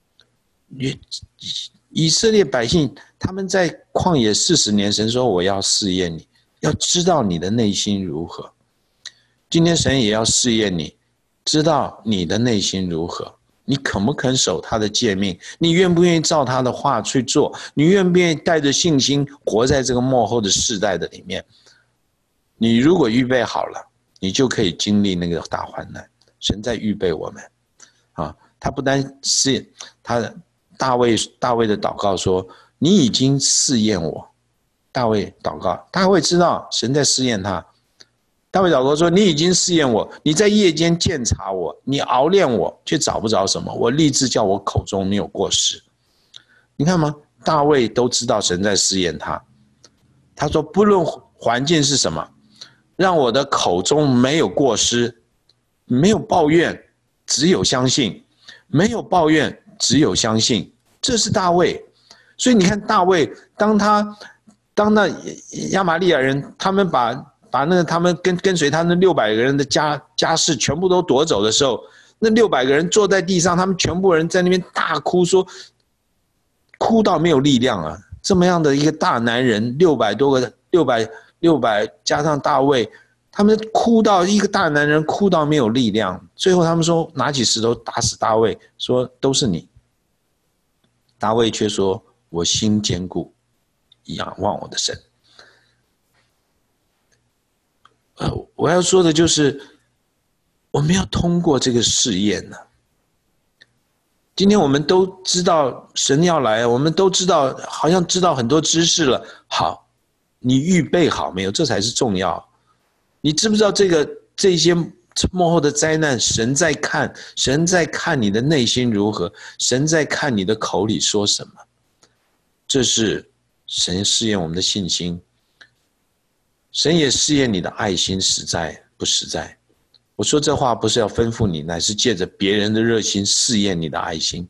以色列百姓他们在旷野40年，神说我要试验你，要知道你的内心如何。今天神也要试验你，知道你的内心如何，你肯不肯守他的诫命，你愿不愿意照他的话去做，你愿不愿意带着信心活在这个末后的世代的里面。你如果预备好了，你就可以经历那个大患难。神在预备我们啊，他不单是他大卫的祷告说，你已经试验我。大卫祷告，大卫知道神在试验他。大卫祷告说，你已经试验我，你在夜间鉴察我，你熬炼我，却找不着什么，我立志叫我口中没有过失。你看吗？大卫都知道神在试验他。他说不论环境是什么，让我的口中没有过失，没有抱怨，只有相信，没有抱怨，只有相信。这是大卫。所以你看大卫，当那亚玛利亚人他们把他们跟随他那600个人的家事全部都夺走的时候，那600个人坐在地上，他们全部人在那边大哭，说哭到没有力量啊！这么样的一个大男人，600多个600加上大卫，他们哭到一个大男人哭到没有力量。最后他们说拿起石头打死大卫，说都是你。大卫却说我心坚固，仰望我的神。我要说的就是，我们要通过这个试验呢。今天我们都知道神要来，我们都知道，好像知道很多知识了。好，你预备好没有？这才是重要。你知不知道这些末后的灾难，神在看，神在看你的内心如何，神在看你的口里说什么。这是神试验我们的信心。神也试验你的爱心实在不实在。我说这话不是要吩咐你，乃是借着别人的热心试验你的爱心。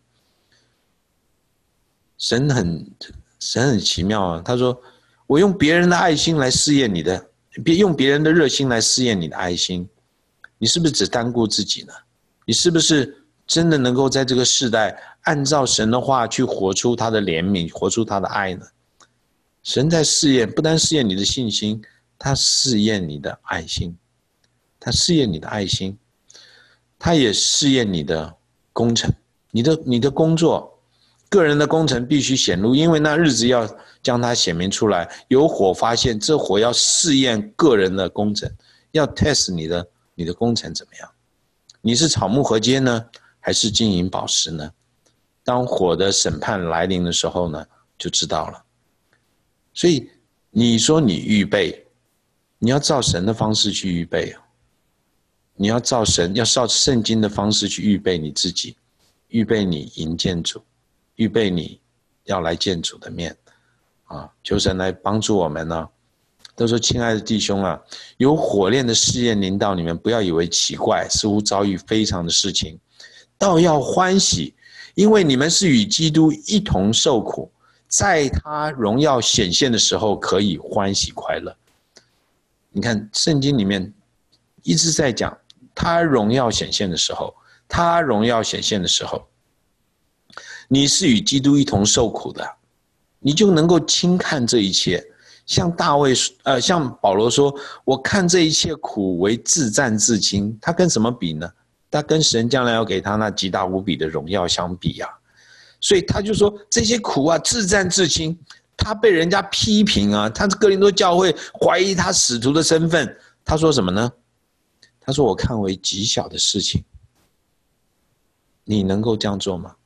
神很奇妙啊，他说我用别人的爱心来试验你的，用别人的热心来试验你的爱心。你是不是只单顾自己呢？你是不是真的能够在这个世代按照神的话去活出他的怜悯，活出他的爱呢？神在试验，不单试验你的信心，他试验你的爱心，他试验你的爱心，他也试验你的工程，你的工作，个人的工程必须显露，因为那日子要将它显明出来。有火发现，这火要试验个人的工程，要 test 你的工程怎么样？你是草木禾秸呢，还是金银宝石呢？当火的审判来临的时候呢，就知道了。所以你说你预备，你要照神的方式去预备，你要照圣经的方式去预备你自己，预备你迎见主，预备你要来见主的面啊！求神来帮助我们呢。都说亲爱的弟兄啊，有火炼的试验临到你们，不要以为奇怪，似乎遭遇非常的事情，倒要欢喜，因为你们是与基督一同受苦，在他荣耀显现的时候可以欢喜快乐。你看圣经里面一直在讲他荣耀显现的时候，他荣耀显现的时候， 你是与基督一同受苦的，你就能够轻看这一切。像像保罗说，我看这一切苦为自战自轻。他跟什么比呢？他跟神将来要给他那极大无比的荣耀相比啊。所以他就说这些苦啊，自战自轻。他被人家批评啊，他哥林多教会怀疑他使徒的身份，他说什么呢？他说我看为极小的事情。你能够这样做吗？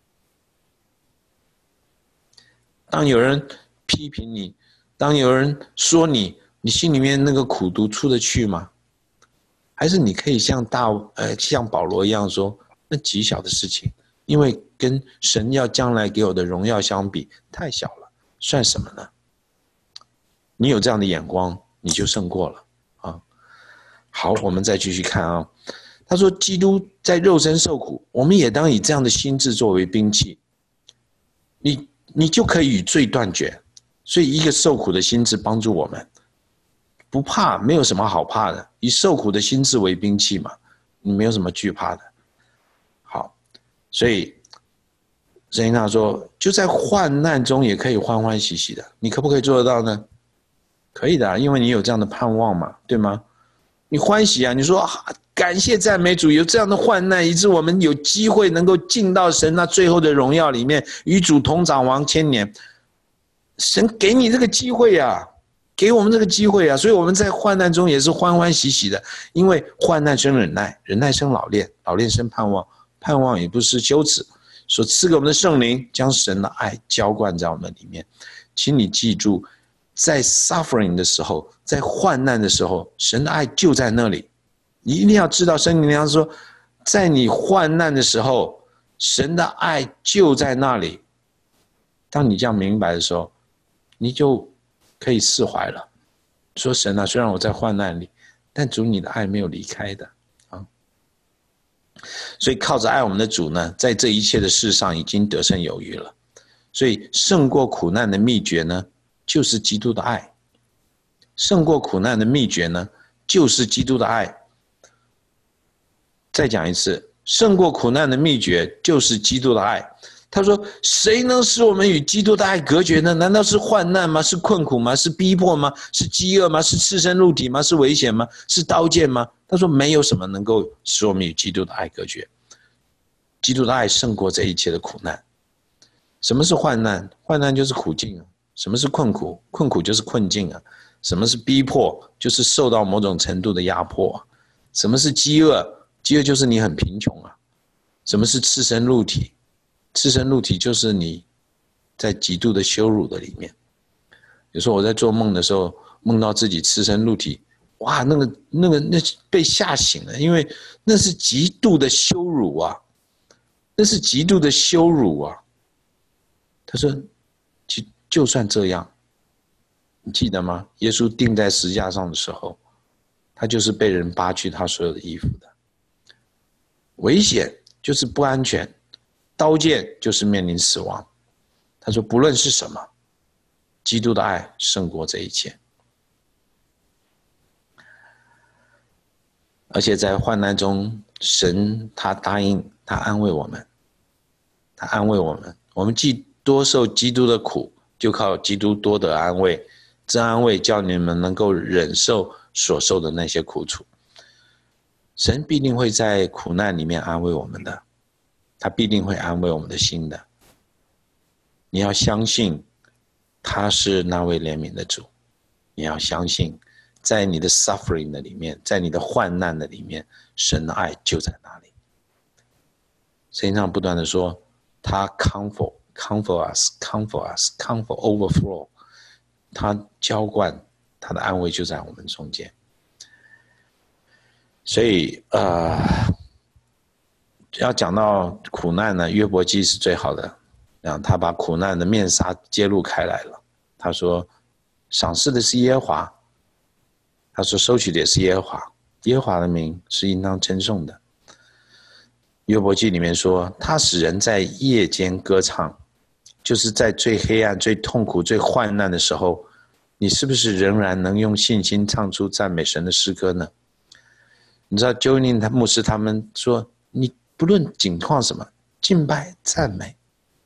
当有人批评你，当有人说你，你心里面那个苦毒出得去吗？还是你可以像保罗一样说，那极小的事情，因为跟神要将来给我的荣耀相比，太小了，算什么呢？你有这样的眼光，你就胜过了啊！好，我们再继续看啊。他说，基督在肉身受苦，我们也当以这样的心志作为兵器。你就可以与罪断绝。所以，一个受苦的心志帮助我们，不怕，没有什么好怕的。以受苦的心志为兵器嘛，你没有什么惧怕的。好，所以圣经上说，就在患难中也可以欢欢喜喜的。你可不可以做得到呢？可以的啊，因为你有这样的盼望嘛，对吗？你欢喜啊！你说感谢赞美主，有这样的患难，以致我们有机会能够进到神那最后的荣耀里面，与主同掌王千年。神给你这个机会啊，给我们这个机会啊，所以我们在患难中也是欢欢喜喜的，因为患难生忍耐，忍耐生老练，老练生盼望，盼望也不是羞耻。所赐给我们的圣灵，将神的爱浇灌在我们里面。请你记住，在 suffering 的时候，在患难的时候，神的爱就在那里。你一定要知道，圣经上说，在你患难的时候，神的爱就在那里。当你这样明白的时候，你就可以释怀了。说神啊，虽然我在患难里，但主你的爱没有离开的啊。所以靠着爱我们的主呢，在这一切的事上已经得胜有余了。所以胜过苦难的秘诀呢，就是基督的爱。胜过苦难的秘诀呢，就是基督的爱。再讲一次，胜过苦难的秘诀就是基督的爱。他说，谁能使我们与基督的爱隔绝呢？难道是患难吗？是困苦吗？是逼迫吗？是饥饿吗？是赤身露体吗？是危险吗？是刀剑吗？他说，没有什么能够使我们与基督的爱隔绝。基督的爱胜过这一切的苦难。什么是患难？患难就是苦境啊。什么是困苦？困苦就是困境啊。什么是逼迫？就是受到某种程度的压迫啊。什么是饥饿？饥饿就是你很贫穷啊。什么是赤身露体？赤身露体就是你在极度的羞辱的里面。有时候我在做梦的时候，梦到自己赤身露体，哇，那被吓醒了，因为那是极度的羞辱啊，那是极度的羞辱啊。他说，就算这样，你记得吗？耶稣钉在十字架上的时候，他就是被人扒去他所有的衣服的。危险就是不安全，刀剑就是面临死亡。他说，不论是什么，基督的爱胜过这一切。而且在患难中，神他答应，他安慰我们，他安慰我们。我们既多受基督的苦，就靠基督多得安慰。这安慰叫你们能够忍受所受的那些苦楚。神必定会在苦难里面安慰我们的，他必定会安慰我们的心的。你要相信他是那位怜悯的主，你要相信在你的 suffering 的里面，在你的患难的里面，神的爱就在那里。圣经上不断的说，他 comfort us overflow， 他浇灌，他的安慰就在我们中间。所以要讲到苦难呢，约伯记是最好的，他把苦难的面纱揭露开来了。他说，赏赐的是耶和华，他说收取的也是耶和华，耶和华的名是应当称颂的。约伯记里面说，他使人在夜间歌唱，就是在最黑暗、最痛苦、最患难的时候，你是不是仍然能用信心唱出赞美神的诗歌呢？你知道究竟牧师他们说，你不论境况什么，敬拜赞美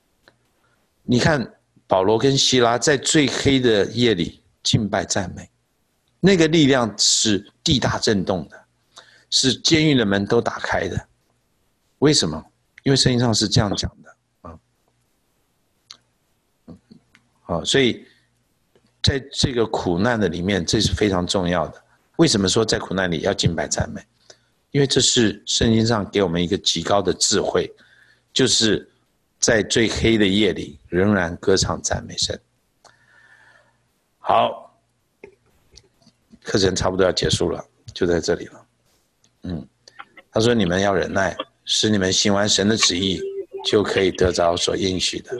你看保罗跟希拉在最黑的夜里敬拜赞美，那个力量是地大震动的，是监狱的门都打开的。为什么？因为圣经上是这样讲的所以在这个苦难的里面，这是非常重要的。为什么说在苦难里要敬拜赞美？因为这是圣经上给我们一个极高的智慧，就是在最黑的夜里仍然歌唱赞美神。好，课程差不多要结束了，就在这里了。他说你们要忍耐，使你们行完神的旨意，就可以得着所应许的。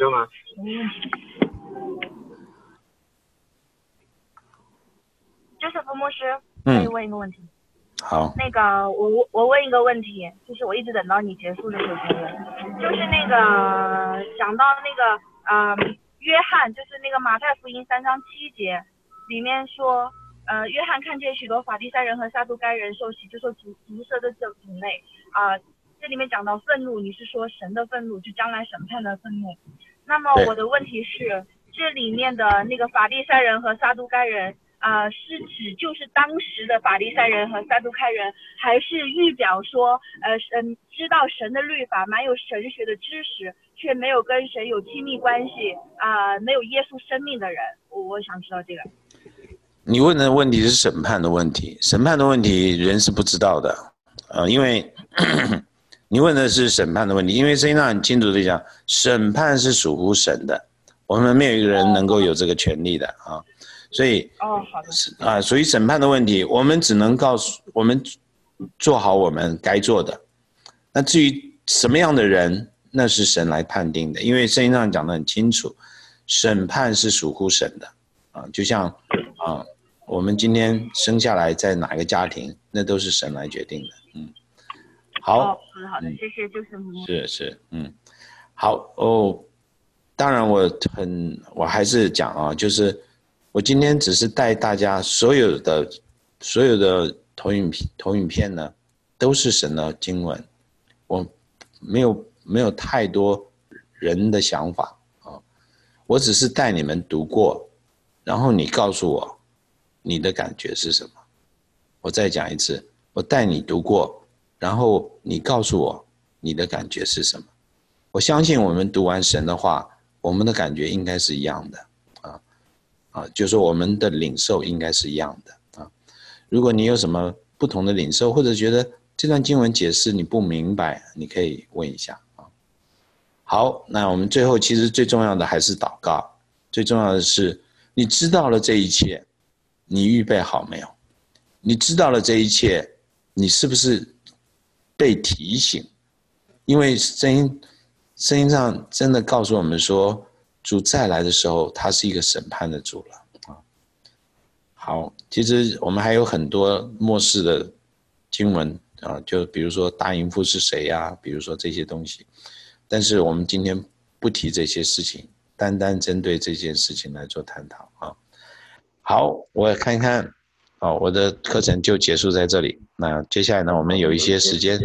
就是福牧师，可以问一个问题。 好。 那个我问一个问题，就是我一直等到你结束的时候才问，就是那个讲到那个约翰，就是那个马太福音3章7节里面说，约翰看见许多法利赛人和撒都该人受洗，就说毒蛇的种类这里面讲到愤怒，你是说神的愤怒，就将来审判的愤怒。那么我的问题是，这里面的那个法利赛人和撒都该人是指就是当时的法利赛人和撒都该人，还是预表说知道神的律法，蛮有神学的知识，却没有跟神有亲密关系没有耶稣生命的人？我想知道这个。 你问的问题是审判的问题，审判的问题人是不知道的因为你问的是审判的问题，因为圣经上很清楚的讲，审判是属乎神的，我们没有一个人能够有这个权利的所以好的属于审判的问题，我们只能告诉我们做好我们该做的。那至于什么样的人，那是神来判定的，因为圣经上讲得很清楚，审判是属乎神的就像我们今天生下来在哪个家庭，那都是神来决定的。好好的，谢谢， 是好当然我还是讲就是我今天只是带大家所有的投影片呢，都是神的经文，我没有太多人的想法我只是带你们读过，然后你告诉我你的感觉是什么。我再讲一次，我带你读过，然后你告诉我你的感觉是什么。我相信我们读完神的话，我们的感觉应该是一样的就是说我们的领受应该是一样的如果你有什么不同的领受，或者觉得这段经文解释你不明白，你可以问一下好，那我们最后其实最重要的还是祷告，最重要的是你知道了这一切，你预备好没有？你知道了这一切，你是不是被提醒？因为圣经上真的告诉我们说，主再来的时候，他是一个审判的主了好，其实我们还有很多末世的经文就比如说大淫妇是谁呀，比如说这些东西，但是我们今天不提这些事情，单单针对这件事情来做探讨好，我看一看我的课程就结束在这里。那接下来呢，我们有一些时间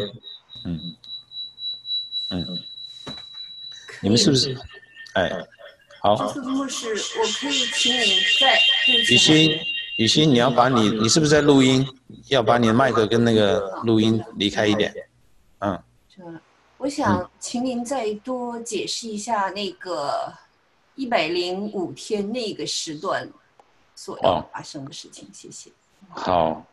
你们是不是好， 就是牧师，我可以请你在雨欣你要把你是不是在录音？要把你的麦克跟那个录音离开一点我想请您再多解释一下那个105天那个时段所要发生的事情，谢谢。 好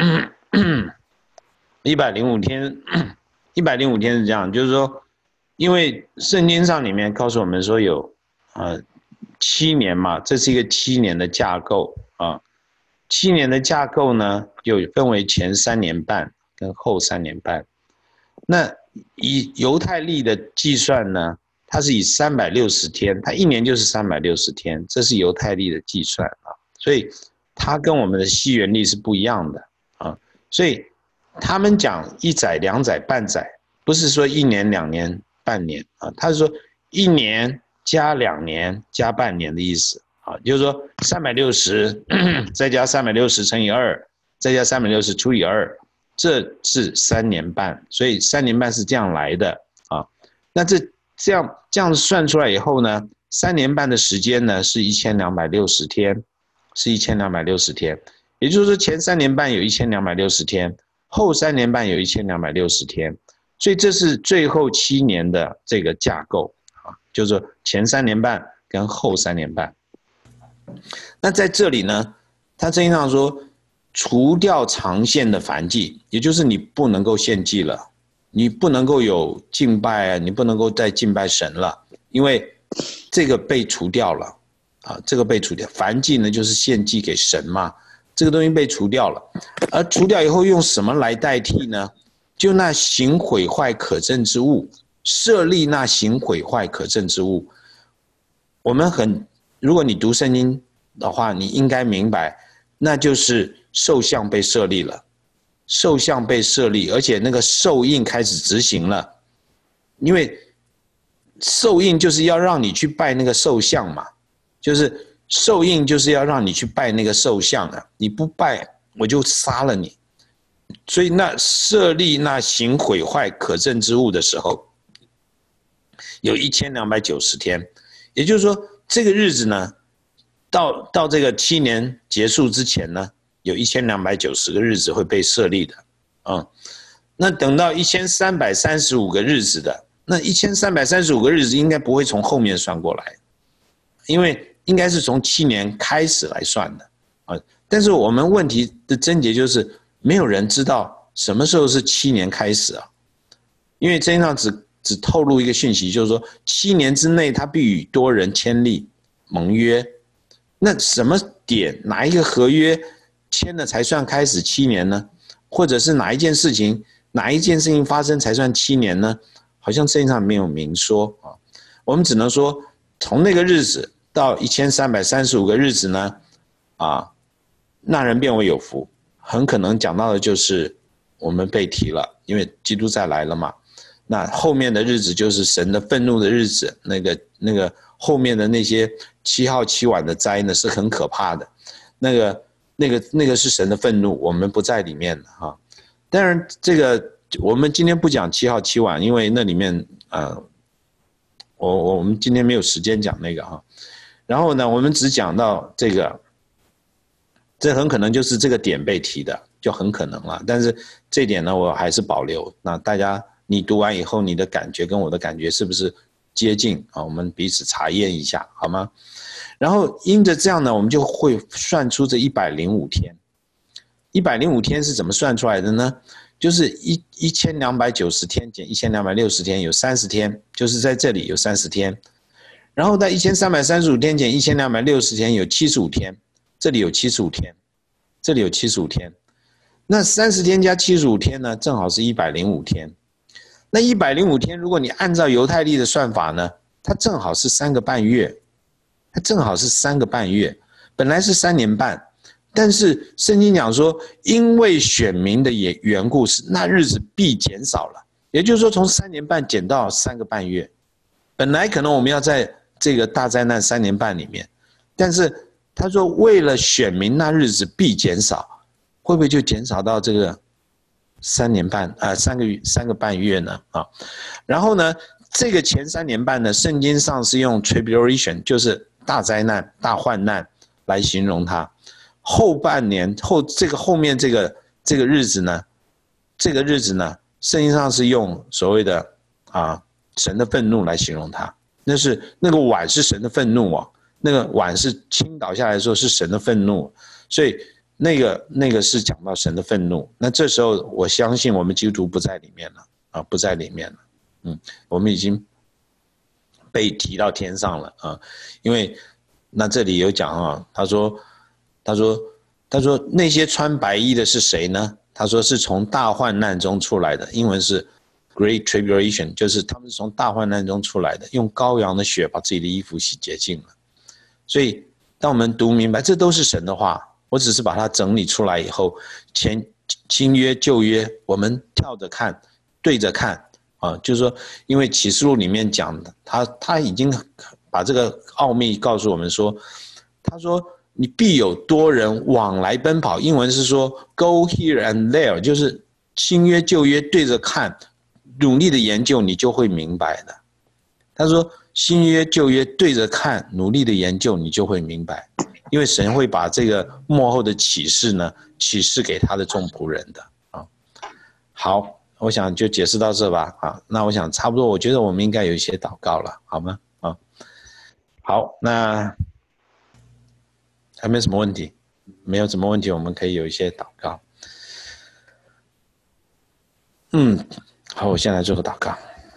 105天是这样，就是说因为圣经上里面告诉我们说有7年嘛，这是一个7年的架构7年的架构呢，有分为前3年半跟后3年半。那以犹太历的计算呢，它是以360天，它一年就是360天，这是犹太历的计算所以它跟我们的西元历是不一样的所以他们讲1载、2载、半载，不是说1年、2年、半年他是说1年加2年加半年的意思就是说360再加360乘以2，再加360除以2，这是3年半，所以3年半是这样来的那这样算出来以后呢， 3年半的时间呢是1260天，是1260天，也就是说前3年半有1260天，后3年半有1260天，所以这是最后7年的这个架构啊，就是前3年半跟后3年半。那在这里呢，他圣经上说，除掉长线的燔祭，也就是你不能够献祭了，你不能够有敬拜啊，你不能够再敬拜神了，因为这个被除掉了啊，这个被除掉。燔祭呢就是献祭给神嘛，这个东西被除掉了，而除掉以后用什么来代替呢？就那行毁坏可憎之物，设立那行毁坏可憎之物。如果你读圣经的话，你应该明白，那就是兽像被设立了，兽像被设立，而且那个兽印开始执行了，因为兽印就是要让你去拜那个兽像嘛，就是兽印就是要让你去拜那个兽像的，你不拜我就杀了你。所以那设立那行毁坏可憎之物的时候，有1290天，也就是说这个日子呢，到这个7年结束之前呢，有1290个日子会被设立的，那等到1335个日子的，那1335个日子应该不会从后面算过来，因为应该是从7年开始来算的啊。但是我们问题的症结就是没有人知道什么时候是7年开始啊，因为圣经上只透露一个讯息，就是说7年之内他必与多人签立盟约。那什么点哪一个合约签了才算开始7年呢？或者是哪一件事情发生才算7年呢？好像圣经上没有明说啊。我们只能说从那个日子到1335个日子呢，那人变为有福，很可能讲到的就是我们被提了，因为基督再来了嘛。那后面的日子就是神的愤怒的日子，那个后面的那些7号7晚的灾呢是很可怕的，那个是神的愤怒，我们不在里面的哈。当然这个我们今天不讲7号7晚，因为那里面我们今天没有时间讲那个哈。然后呢，我们只讲到这很可能就是这个点被提的，就很可能了。但是这点呢，我还是保留。那大家你读完以后，你的感觉跟我的感觉是不是接近啊？我们彼此查验一下，好吗？然后因着这样呢，我们就会算出这105天。105天是怎么算出来的呢？就是1290天减1260天有30天，就是在这里有30天。然后在1335天减1260天有75天，这里有75天，这里有75天。那30天加75天呢，正好是105天。那105天，如果你按照犹太历的算法呢，它正好是3个半月，它正好是3个半月，本来是3年半，但是圣经讲说，因为选民的缘故，是那日子必减少了，也就是说从3年半减到3个半月。本来可能我们要在这个大灾难3年半里面，但是他说为了选民那日子必减少，会不会就减少到这个3年半3个半月呢？然后呢，这个前3年半呢，圣经上是用 tribulation， 就是大灾难、大患难来形容它。后半年后面这个日子呢，圣经上是用所谓的神的愤怒来形容它。那个碗是神的愤怒啊，那个碗是倾倒下来的时候是神的愤怒，所以那个是讲到神的愤怒。那这时候我相信我们基督徒不在里面了不在里面了，我们已经被提到天上了因为那这里有讲他说那些穿白衣的是谁呢？他说是从大患难中出来的，英文是 Great Tribulation， 就是他们是从大患难中出来的，用羔羊的血把自己的衣服洗洁净了。所以当我们读明白这都是神的话，我只是把它整理出来以后，新约旧约我们跳着看对着看就是说因为启示录里面讲的，他已经把这个奥秘告诉我们说，他说你必有多人往来奔跑，英文是说 go here and there， 就是新约旧约对着看，努力的研究，你就会明白的。他说新约旧约对着看，努力的研究，你就会明白，因为神会把这个末后的启示呢，启示给他的众仆人的啊。好，我想就解释到这吧啊。那我想差不多，我觉得我们应该有一些祷告了，好吗？啊，好，那还没什么问题，没有什么问题，我们可以有一些祷告。好，我先来做个祷告。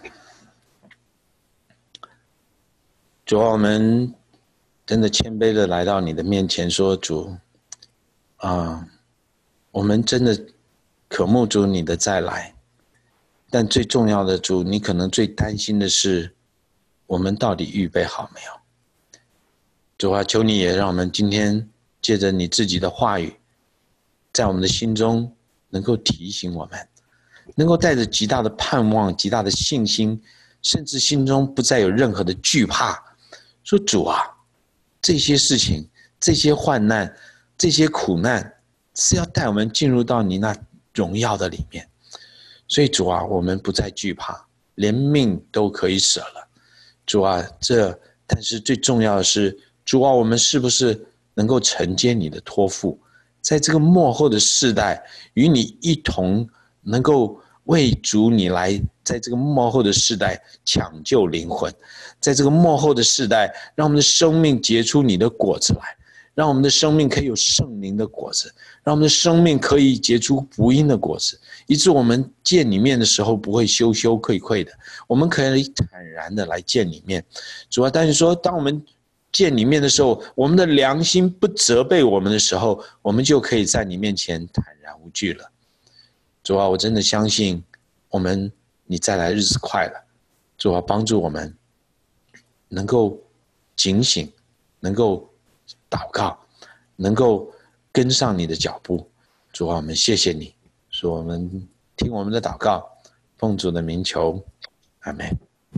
主啊，我们真的谦卑的来到你的面前说，主啊，我们真的渴慕主你的再来，但最重要的主，你可能最担心的是我们到底预备好没有。主啊，求你也让我们今天借着你自己的话语，在我们的心中能够提醒我们，能够带着极大的盼望、极大的信心，甚至心中不再有任何的惧怕，说主啊，这些事情、这些患难、这些苦难是要带我们进入到你那荣耀的里面。所以主啊，我们不再惧怕，连命都可以舍了。主啊，但是最重要的是，主啊，我们是不是能够承接你的托付，在这个末后的世代，与你一同能够为主你来，在这个末后的世代抢救灵魂，在这个末后的世代，让我们的生命结出你的果子来，让我们的生命可以有圣灵的果子，让我们的生命可以结出福音的果子，以致我们见你面的时候不会羞羞愧愧的，我们可以坦然的来见你面。主啊，但是说当我们见你面的时候，我们的良心不责备我们的时候，我们就可以在你面前坦然无惧了。主啊，我真的相信你再来日子快了。主啊，帮助我们能够警醒，能够祷告，能够跟上你的脚步。主啊，我们谢谢你，说我们听我们的祷告，奉主的名求，阿们。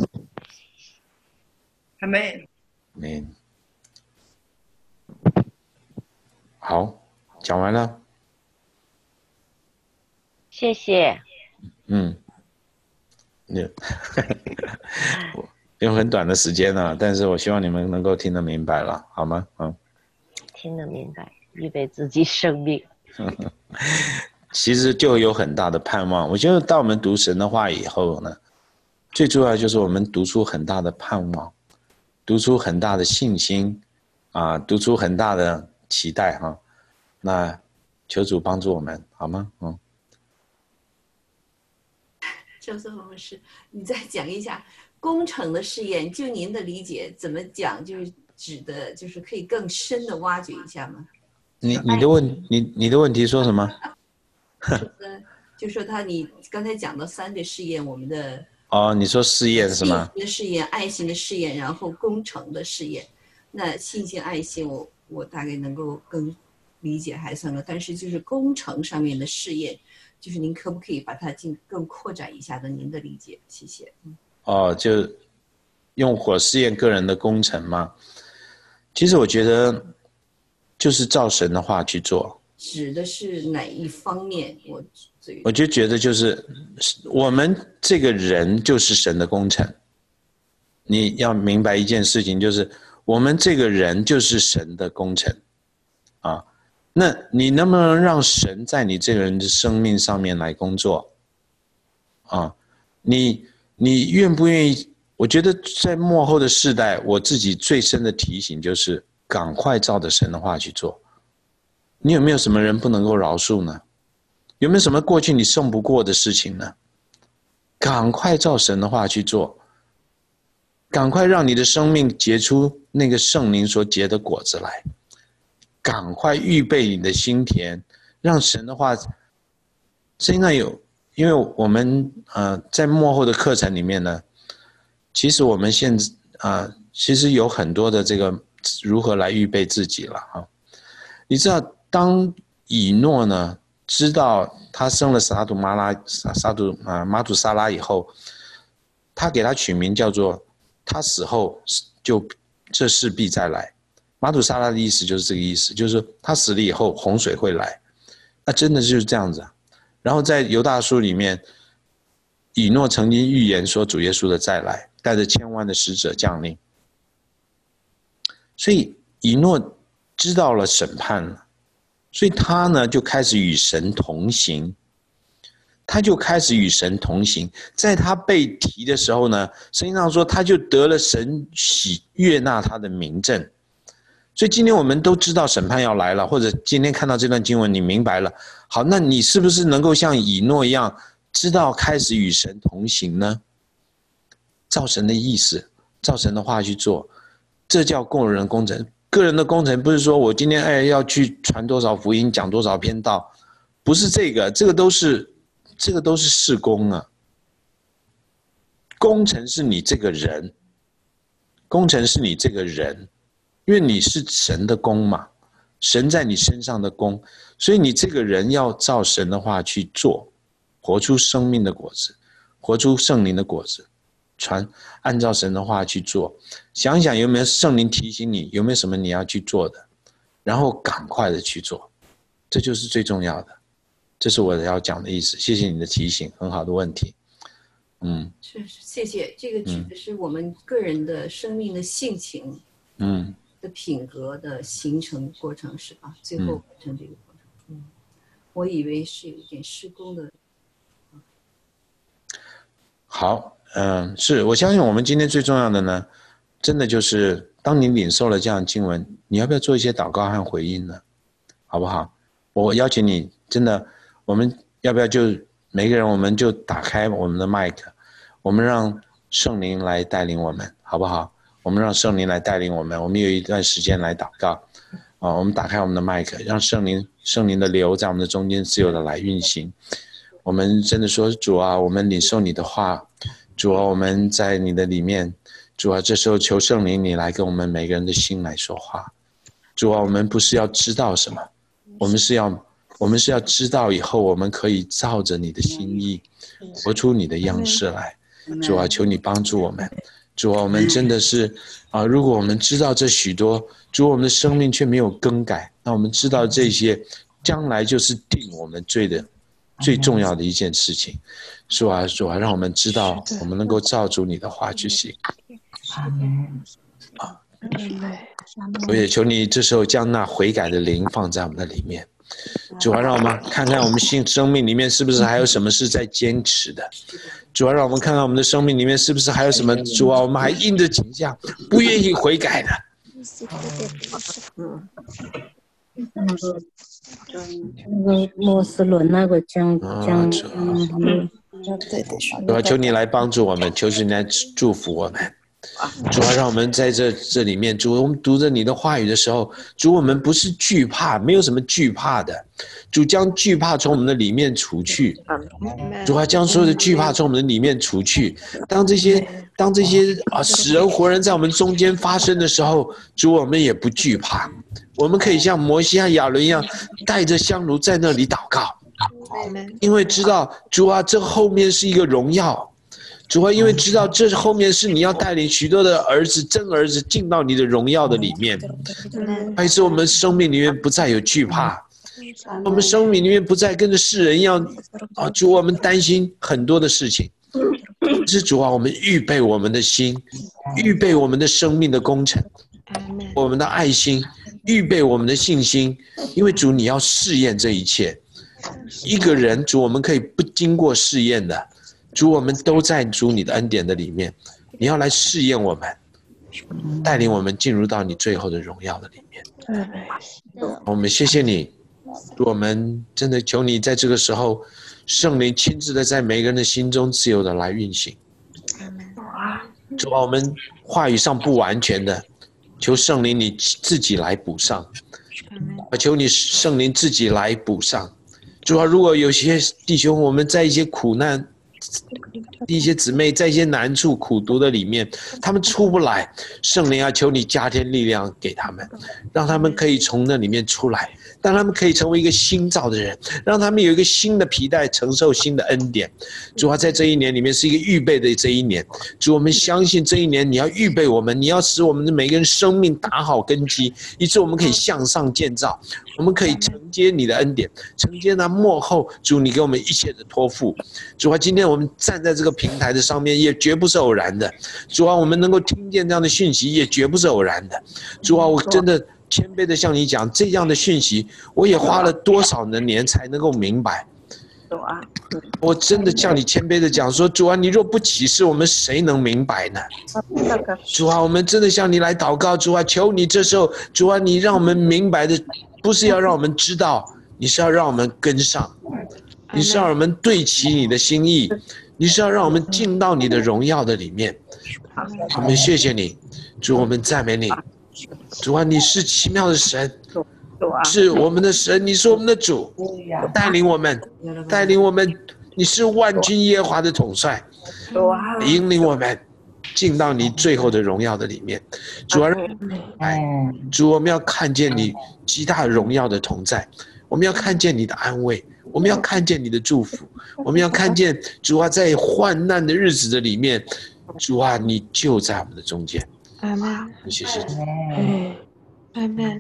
阿们。 嗯，好，讲完了。 谢谢。 用很短的时间了，但是我希望你们能够听得明白了，好吗？ 听得明白，预备自己生命。 其实就有很大的盼望。我觉得当我们读神的话以后呢，最重要就是我们读出很大的盼望，读出很大的信心啊，读出很大的期待哈。那求主帮助我们，好吗？ 周松博士，你再讲一下工程的试验，就您的理解怎么讲，就是指的就是可以更深的挖掘一下吗？你的问题说什么？ 就说你刚才讲到3个试验，我们的你说试验是吗？ 信心的试验、爱心的试验，然后工程的试验。那信心、爱心我大概能够更理解还算了，但是就是工程上面的试验，就是您可不可以把它更扩展一下的您的理解？谢谢。 就用火试验个人的工程吗？其实我觉得就是照神的话去做。 指的是哪一方面？ 我就觉得就是我们这个人就是神的工程。你要明白一件事情，就是我们这个人就是神的工程啊。那你能不能让神在你这个人的生命上面来工作啊？你愿不愿意？我觉得在末后的世代，我自己最深的提醒就是赶快照着神的话去做。你有没有什么人不能够饶恕呢？有没有什么过去你胜不过的事情呢？赶快照神的话去做，赶快让你的生命结出那个圣灵所结的果子来，赶快预备你的心田，让神的话现在因为我们在末后的课程里面呢，其实我们其实有很多的这个如何来预备自己了哈。你知道当以诺呢知道他生了马土沙拉以后，他给他取名叫做他死后就这事必再来。马土沙拉的意思就是这个意思，就是他死了以后洪水会来，那真的就是这样子。然后在犹大书里面，以诺曾经预言说主耶稣的再来， 带着千万的使者降临。所以以诺知道了审判了，所以他呢就开始与神同行。他就开始与神同行，在他被提的时候呢，圣经上说他就得了神悦纳他的明证。所以今天我们都知道审判要来了，或者今天看到这段经文你明白了，好，那你是不是能够像以诺一样知道开始与神同行呢？照神的意思，照神的话去做，这叫个人工程。个人的工程不是说我今天要去传多少福音，讲多少篇道，不是这个，这个都是事工啊。工程是你这个人，工程是你这个人，因为你是神的工嘛，神在你身上的工，所以你这个人要照神的话去做，活出生命的果子，活出圣灵的果子，按照神的话去做。想想有没有圣灵提醒你，有没有什么你要去做的，然后赶快的去做，这就是最重要的。这是我要讲的意思，谢谢你的提醒，很好的问题。 是谢谢。这个指的是我们个人的生命的性情，的品格的形成过程，是吧？最后完成这个过程。我以为是有一点施工的。 好，是我相信我们今天最重要的呢，真的就是当你领受了这样的经文，你要不要做一些祷告和回应呢？好不好？我邀请你，真的。我们要不要就每个人我们就打开我们的麦克，我们让圣灵来带领我们，好不好？我们让圣灵来带领我们，我们有一段时间来祷告我们打开我们的麦克，让圣灵的流在我们的中间自由的来运行。我们真的说，主啊，我们领受你的话，主啊，我们在你的里面，主啊，这时候求圣灵你来跟我们每个人的心来说话。主啊，我们不是要知道什么，我们是要知道以后我们可以照着你的心意活出你的样式来。主啊，求你帮助我们。主啊，我们真的是如果我们知道这许多，主，我们的生命却没有更改，那我们知道这些将来就是定我们罪的最重要的一件事情。主啊，让我们知道我们能够照着你的话去行。我也求你这时候将那悔改的灵放在我们的里面。主啊，让我们看看我们生命里面是不是还有什么是在坚持的。主啊，让我们看看我们的生命里面是不是还有什么，主啊，我们还硬着颈项不愿意悔改的。 莫斯伦那个将主啊，求你来帮助我们，求你来祝福我们。主啊，让我们在这里面，主，我们读着你的话语的时候，主，我们不是惧怕，没有什么惧怕的。主将惧怕从我们的里面除去，主啊，将所有的惧怕从我们的里面除去。当这些死人活人在我们中间发生的时候，主，我们也不惧怕，我们可以像摩西和亚伦一样，带着香炉在那里祷告，因为知道主啊，这后面是一个荣耀。主啊，因为知道这后面是你要带领许多的儿子真儿子进到你的荣耀的里面，还是我们生命里面不再有惧怕，我们生命里面不再跟着世人一样主，我们担心很多的事情。是主啊，我们预备我们的心，预备我们的生命的工程，我们的爱心，预备我们的信心，因为主你要试验这一切。一个人主，我们可以不经过试验的，主，我们都在主你的恩典的里面，你要来试验我们，带领我们进入到你最后的荣耀的里面。我们谢谢你，我们真的求你在这个时候，圣灵亲自的在每个人的心中自由的来运行。主啊，我们话语上不完全的，求圣灵你自己来补上，求你圣灵自己来补上。主啊，如果有些弟兄我们在一些苦难，一些姊妹在一些难处苦毒的里面，他们出不来，圣灵啊，求你加添力量给他们，让他们可以从那里面出来，让他们可以成为一个新造的人，让他们有一个新的皮带，承受新的恩典。主啊，在这一年里面是一个预备的这一年，主，我们相信这一年你要预备我们，你要使我们的每个人生命打好根基，以致我们可以向上建造，我们可以承接你的恩典，承接那末后主你给我们一切的托付。主啊，今天我们站在这个平台的上面，也绝不是偶然的。主啊，我们能够听见这样的讯息，也绝不是偶然的。主啊，我真的谦卑的向你讲，这样的讯息，我也花了多少的年才能够明白。我真的向你谦卑的讲说，主啊，你若不启示我们，谁能明白呢？主啊，我们真的向你来祷告，主啊，求你这时候，主啊，你让我们明白的，不是要让我们知道，你是要让我们跟上，你是要让我们对齐你的心意，你是要让我们进到你的荣耀的里面。我们谢谢你，主，我们赞美你，主啊，你是奇妙的神。是我们的神，你是我们的主，带领我们，你是万军耶和华的统帅，引领我们进到你最后的荣耀的里面。主啊，主，我们要看见你极大荣耀的同在，我们要看见你的安慰，我们要看见你的祝福，我们要看见主啊，在患难的日子的里面，主啊，你就在我们的中间。 阿门。 谢谢你。 阿门。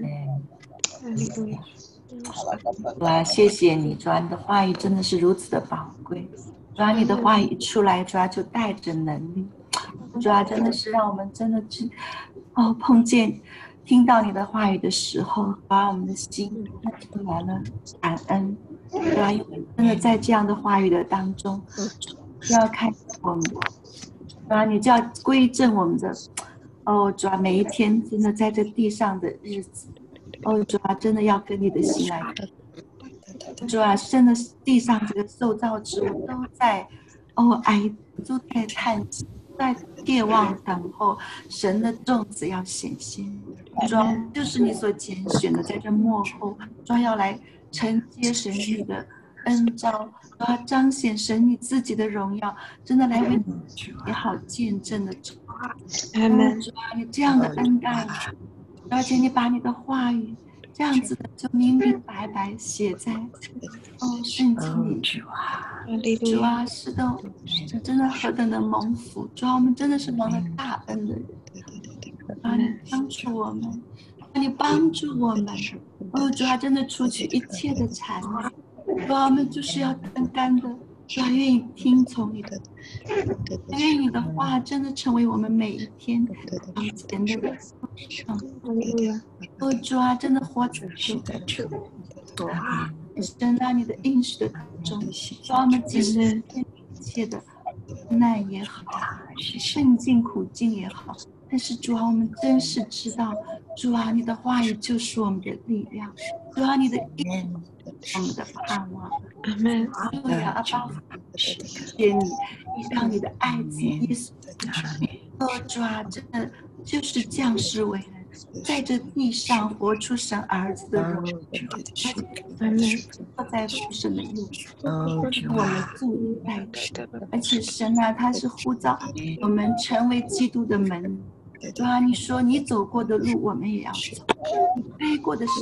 主啊，谢谢你，主啊，你的话语真的是如此的宝贵。主啊，你的话语一出来，主啊就带着能力。主啊，真的是让我们真的去碰见、听到你的话语的时候，把我们的心出来了感恩。主啊，因为真的在这样的话语的当中，就要看我们，主啊，你就要归正我们的主啊，每一天真的在这地上的日子。主啊，真的要跟你的心来看。主啊，真的地上这个受造之物都在都在叹息，在切望等候神的种子要显现。主啊，就是你所拣选的，在这幕后，主啊，要来承接神你的恩召，主啊，彰显神你自己的荣耀，真的来为你也好见证的主啊，主啊，你这样的恩待。而且你把你的话语这样子的就明明白白写在圣经里，主啊，是的，真的何等的蒙福！主啊，我们真的是蒙了大恩的人，啊，你帮助我们，你帮助我们，主啊，真的除去一切的缠累，主啊，我们就是要单单的。主啊，愿意听从你的，愿意你的话真的成为我们每一天往前的主啊，真的活在神啊，你的应许的当中，主啊，我们经历一切的难也好，顺境苦境也好，但是主啊，我们真是知道，主啊，你的话语就是我们的力量，主啊，你的应我们的盼望。阿门。主啊，谢谢你，让你的爱子耶稣，主啊，真的就是降世为人，在这地上活出神儿子的荣耀。阿门。坐在父神的右边，是我们助力带的，而且神啊，他是呼召我们成为基督的门徒。主啊，你说你走过的路，我们也要走；你背过的是。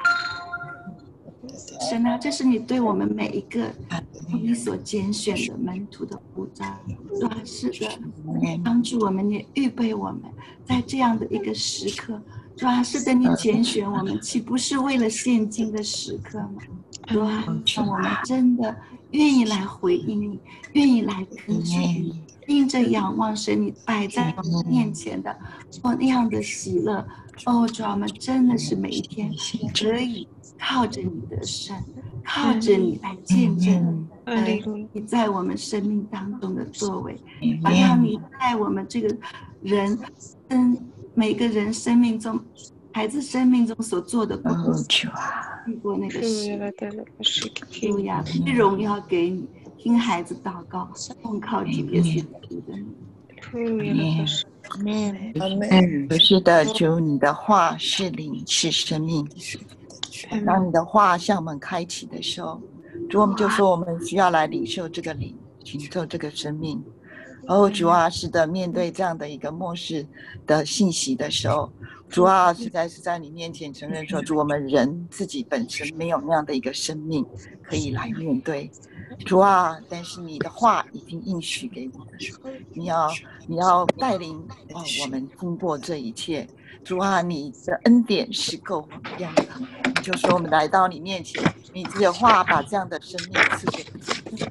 神啊，这是你对我们每一个你所拣选的门徒的呼召。主啊，是的，帮助我们，也预备我们，在这样的一个时刻。主啊，是的，你拣选我们，岂不是为了现今的时刻吗？主啊，让我们真的愿意来回应你，愿意来跟随你，因着仰望神你摆在我们面前的那样的喜乐。主啊，我们真的是每一天可以靠着你的神，靠着你来见证你在我们生命当中的作为，好像你在我们这个人每个人生命中孩子生命中所做的工作，遇过那个事，主呀，荣耀给你，听孩子祷告，奉靠主耶稣基督的名。 是的，主，你的话是灵，是生命。当你的话向我们开启的时候，主，我们就说我们需要来领受这个灵，领受这个生命。主啊，是的，面对这样的一个末世的信息的时候，主啊，实在是在你面前承认说，主，我们人自己本身没有那样的一个生命可以来面对。主啊，但是你的话已经应许给我们，你要带领我们经过这一切。主啊，你的恩典是够我们用的，就说我们来到你面前，你这话把这样的生命赐给我们。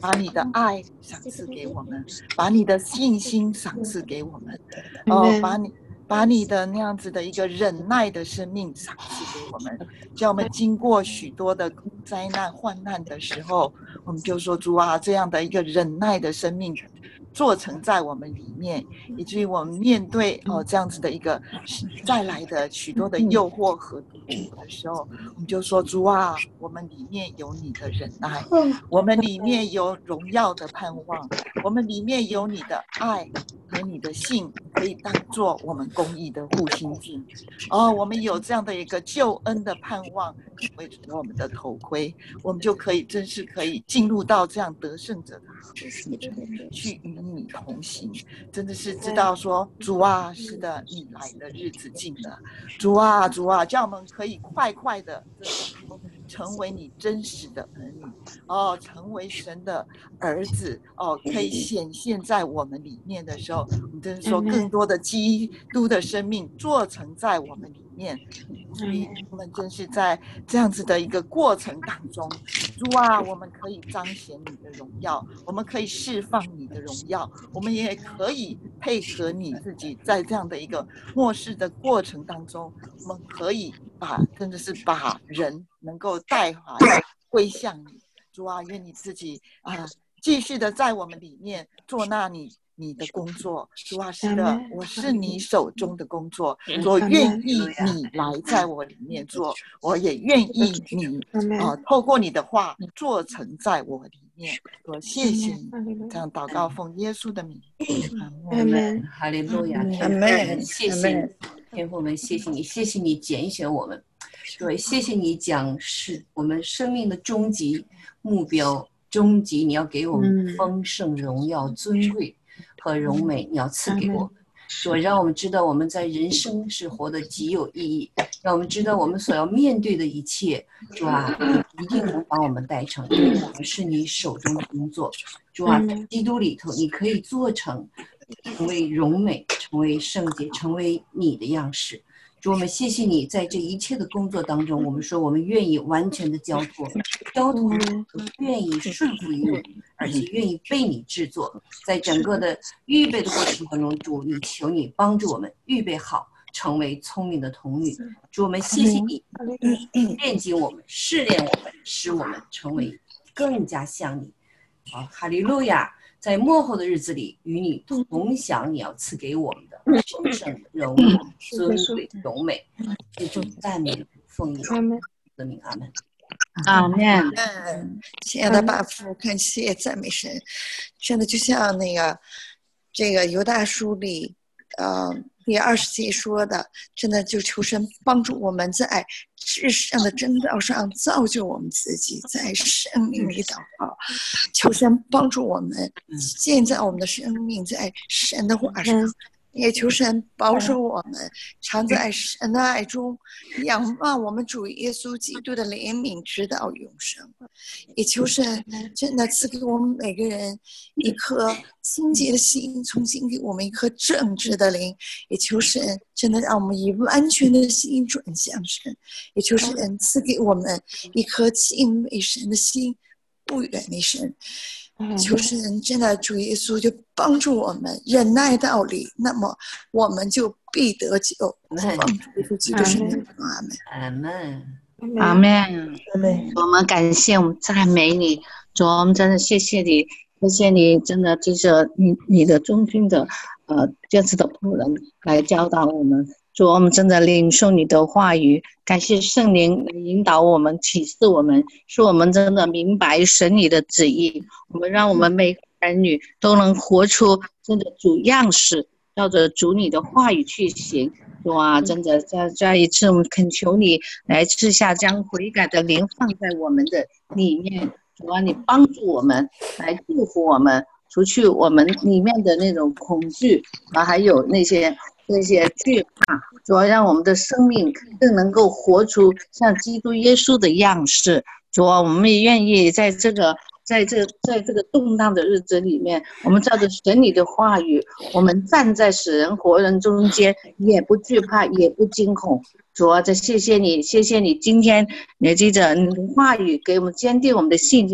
把你的爱赏赐给我们，把你的信心赏赐给我们，把你的那样子的一个忍耐的生命赏赐给我们，叫我们经过许多的灾难患难的时候，我们就说主啊，这样的一个忍耐的生命做成在我们里面，以至于我们面对这样子的一个再来的许多的诱惑和毒苦的时候，我们就说主啊，我们里面有你的忍耐，我们里面有荣耀的盼望，我们里面有你的爱和你的信，可以当作我们公义的护心镜。我们有这样的一个救恩的盼望为我们的头盔，我们就可以真是可以进入到这样得胜者的行列中，去与你同行。真的是知道说主啊，是的，你来的日子近了，主啊主啊，叫我们可以快快的成为你真实的儿女，成为神的儿子，可以显现在我们里面的时候，我们真是说更多的基督的生命做成在我们里面。所以我们真是在这样子的一个过程当中，主啊，我们可以彰显你的荣耀，我们可以释放你的荣耀，我们也可以配合你自己，在这样的一个末世的过程当中，我们可以真的是把人能够带归向你。主啊，愿你自己继续的在我们里面做那你的工作。主啊，是的，我是你手中的工作，我愿意你来在我里面做，我也愿意你透过你的话做成在我里面。我谢谢你，这样祷告奉耶稣的名。 阿门。哈利路亚，天父们，谢谢你，天父们，谢谢你，谢谢你拣选我们，对，谢谢你讲是我们生命的终极目标，终极你要给我们丰盛、荣耀、尊贵和荣美，你要赐给我们。主，让我们知道我们在人生是活得极有意义，让我们知道我们所要面对的一切，主啊，一定能把我们带成，因为我们是你手中的工作。主啊，在基督里头，你可以做成为荣美，成为圣洁，成为你的样式。主，我们谢谢你，在这一切的工作当中，我们说我们愿意完全的交托，愿意顺服于你，而且愿意被你制作。在整个的预备的过程当中，主，你求你帮助我们预备好，成为聪明的童女。主，我们谢谢你炼净我们，试炼我们，使我们成为更加像你。好，哈利路亚！在末后的日子里，与你同享你要赐给我们的丰盛、荣耀、尊贵、荣美。这种赞美奉耶稣的名，阿门。 阿门。 亲爱的爸父，感谢赞美神，真的就像这个犹大书里第20节说的，真的就求神帮助我们在至上的真道上造就我们自己，在生命里祷告，求神帮助我们建造我们的生命在神的话上，也求神保守我们常在神的爱中仰望我们主耶稣基督的怜悯直到永生。也求神真的赐给我们每个人一颗清洁的心，重新给我们一颗正直的灵。也求神真的让我们以完全的心转向神，也求神赐给我们一颗敬畏神的心，不远离神。求神真的主耶稣就帮助我们忍耐道理，那么我们就必得救。帮助耶稣基督圣名，阿门。 阿门。 阿门。我们感谢，我们赞美你，主，我们真的谢谢你，谢谢你，真的就是你的忠心的这次的仆人来教导我们。主，我们真的领受你的话语，感谢圣灵引导我们，启示我们，使我们真的明白神你的旨意。我们让我们每个儿女都能活出真的主样式，照着主你的话语去行。主啊，真的再一次我们恳求你来赐下将悔改的灵放在我们的里面。主啊，你帮助我们，来祝福我们，除去我们里面的那种恐惧还有那些惧怕，主要让我们的生命更能够活出像基督耶稣的样式。主啊，我们也愿意在这个动荡的日子里面，我们照着神你的话语，我们站在死人活人中间，也不惧怕，也不惊恐。主啊，谢谢你，谢谢你今天你记着你的话语给我们坚定我们的信心，